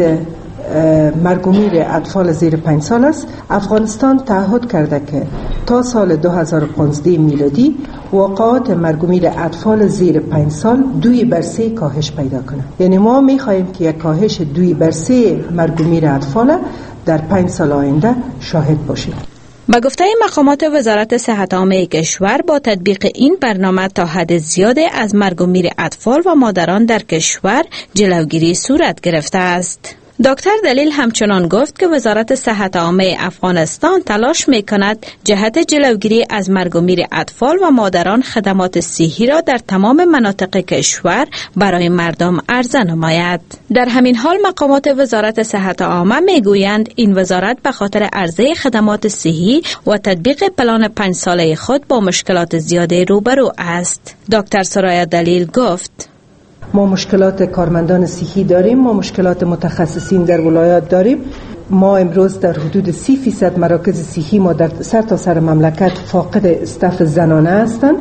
مرگ و میر اطفال زیر 5 سال است، افغانستان تعهد کرده که تا سال 2015 میلادی واقعات مرگ و میر اطفال زیر 5 سال 2/3 کاهش پیدا کنه. یعنی ما میخواهیم که یک کاهش 2/3 مرگ و میر اطفال در 5 سال آینده شاهد باشیم. با گفته مقامات وزارت صحت عامه کشور، با تطبیق این برنامه تا حد زیادی از مرگ و میر اطفال و مادران در کشور جلوگیری صورت گرفته است. دکتر دلیل همچنان گفت که وزارت صحت عامه افغانستان تلاش می‌کند جهت جلوگیری از مرگ و میر اطفال و مادران خدمات صحی را در تمام مناطق کشور برای مردم عرضه نماید. در همین حال مقامات وزارت صحت عامه میگویند این وزارت به خاطر عرضه خدمات صحی و تطبیق پلان 5 ساله خود با مشکلات زیاده روبرو است. دکتر ثریا دلیل گفت ما مشکلات کارمندان صحی داریم، ما مشکلات متخصصین در ولایات داریم. ما امروز در حدود 30% مراکز صحی ما در سرتاسر مملکت فاقد استاف زنانه هستند.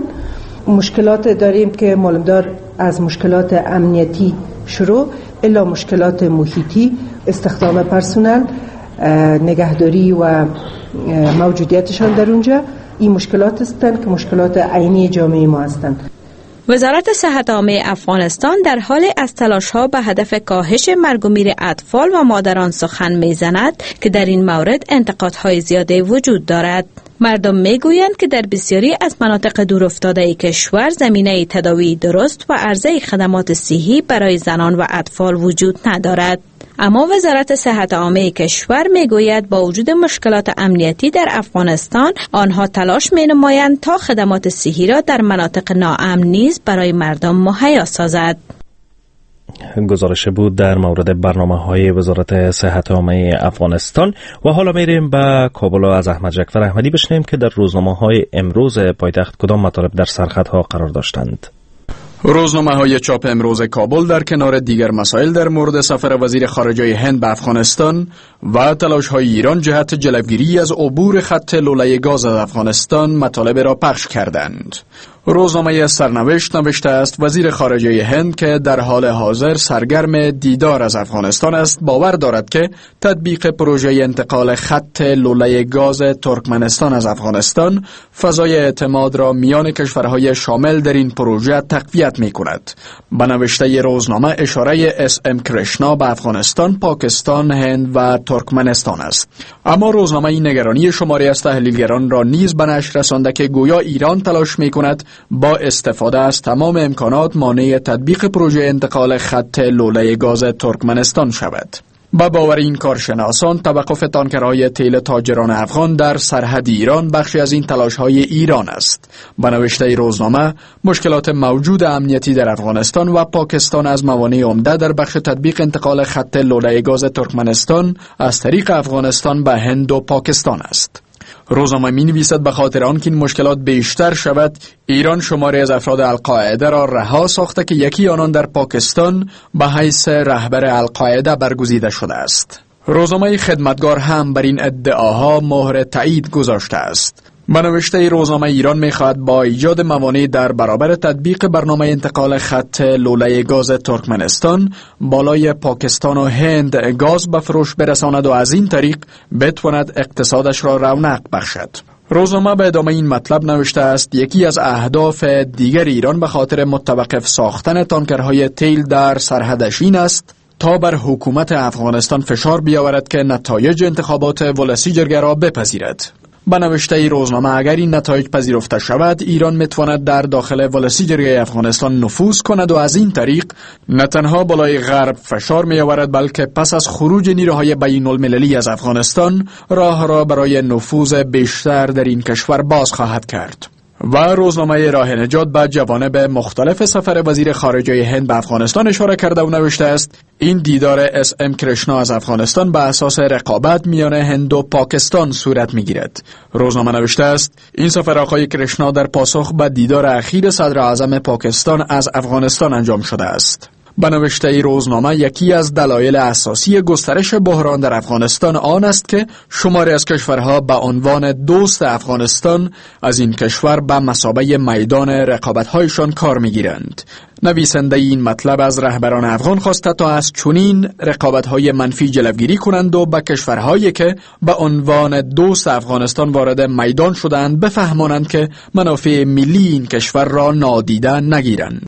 مشکلات داریم که معلومدار از مشکلات امنیتی شروع الا مشکلات محیطی، استخدام پرسنل، نگهداری و موجودیتشان در اونجا. این مشکلات هستند که مشکلات عینی جامعه ما هستند. وزارت صحت عامه افغانستان در حال از تلاش‌ها به هدف کاهش مرگ و میر اطفال و مادران سخن می‌زند که در این مورد انتقادهای زیاده وجود دارد. مردم میگویند که در بسیاری از مناطق دورافتاده کشور زمینه تداوی درست و عرضه خدمات صحی برای زنان و اطفال وجود ندارد. اما وزارت صحت عامه کشور میگوید با وجود مشکلات امنیتی در افغانستان، آنها تلاش مینمایند تا خدمات صحی را در مناطق ناامن نیز برای مردم مهیا سازد. گزارش بود در مورد برنامه‌های وزارت صحت عامه افغانستان. و حالا میریم به کابل و از احمد جعفر احمدی بشنویم که در روزنامه‌های امروز پایتخت کدام مطالب در سرخطها قرار داشتند. روزنامه‌های چاپ امروز کابل در کنار دیگر مسائل در مورد سفر وزیر خارجه هند به افغانستان و تلاش‌های ایران جهت جلوگیری از عبور خط لوله گاز از افغانستان مطالب را پخش کردند. روزنامه سرنوشت نوشته است وزیر خارجه هند که در حال حاضر سرگرم دیدار از افغانستان است باور دارد که تطبیق پروژه انتقال خط لوله گاز ترکمنستان از افغانستان فضای اعتماد را میان کشورهای شامل در این پروژه تقویت می کند. به نوشته روزنامه اشاره SM کرشنا به افغانستان، پاکستان، هند و ترکمنستان است. اما روزنامه این نگرانی شماری از تحلیلگران را نیز به نشر رسانده که گویا ایران تلاش می کند با استفاده از تمام امکانات مانع تطبیق پروژه انتقال خط لوله گاز ترکمنستان شود. با باور این کارشناسان توقف تانکرهای تیل تاجران افغان در سرحد ایران بخشی از این تلاش‌های ایران است. به نوشته روزنامه مشکلات موجود امنیتی در افغانستان و پاکستان از موانع عمده در بخش تطبیق انتقال خط لوله گاز ترکمنستان از طریق افغانستان به هند و پاکستان است. روزنامه می نویسد به خاطر آنکه این مشکلات بیشتر شود ایران شماری از افراد القاعده را رها ساخته که یکی آنان در پاکستان به حیث رهبر القاعده برگزیده شده است. روزنامه خدمتگار هم بر این ادعاها مهر تایید گذاشته است. به نوشته روزنامه ایران می‌خواهد با ایجاد موانع در برابر تطبیق برنامه انتقال خط لوله گاز ترکمنستان بالای پاکستان و هند گاز به فروش برساند و از این طریق بتواند اقتصادش را رونق بخشد. روزنامه به ادامه این مطلب نوشته است یکی از اهداف دیگر ایران به خاطر متوقف ساختن تانکرهای تیل در سرحدش این است تا بر حکومت افغانستان فشار بیاورد که نتایج انتخابات ولسیجرگه را بپذیرد. به نوشته روزنامه اگر این نتایج پذیرفته شود ایران میتواند در داخل ولسیجرگه افغانستان نفوذ کند و از این طریق نه تنها بالای غرب فشار میآورد بلکه پس از خروج نیروهای بین المللی از افغانستان راه را برای نفوذ بیشتر در این کشور باز خواهد کرد. و روزنامه راه نجات به جوانب مختلف سفر وزیر خارجه هند به افغانستان اشاره کرده و نوشته است این دیدار SM کرشنا از افغانستان به اساس رقابت میان هند و پاکستان صورت میگیرد. روزنامه نوشته است این سفر آقای کرشنا در پاسخ به دیدار اخیر صدر اعظم پاکستان از افغانستان انجام شده است. به نوشته روزنامه یکی از دلایل اساسی گسترش بحران در افغانستان آن است که شماری از کشورها به عنوان دوست افغانستان از این کشور به مثابه میدان رقابت‌هایشان کار می‌گیرند. نویسنده این مطلب از رهبران افغان خواسته تا از چنین رقابت‌های منفی جلوگیری کنند و به کشورهایی که به عنوان دوست افغانستان وارد میدان شدند بفهمانند که منافع ملی این کشور را نادیده نگیرند.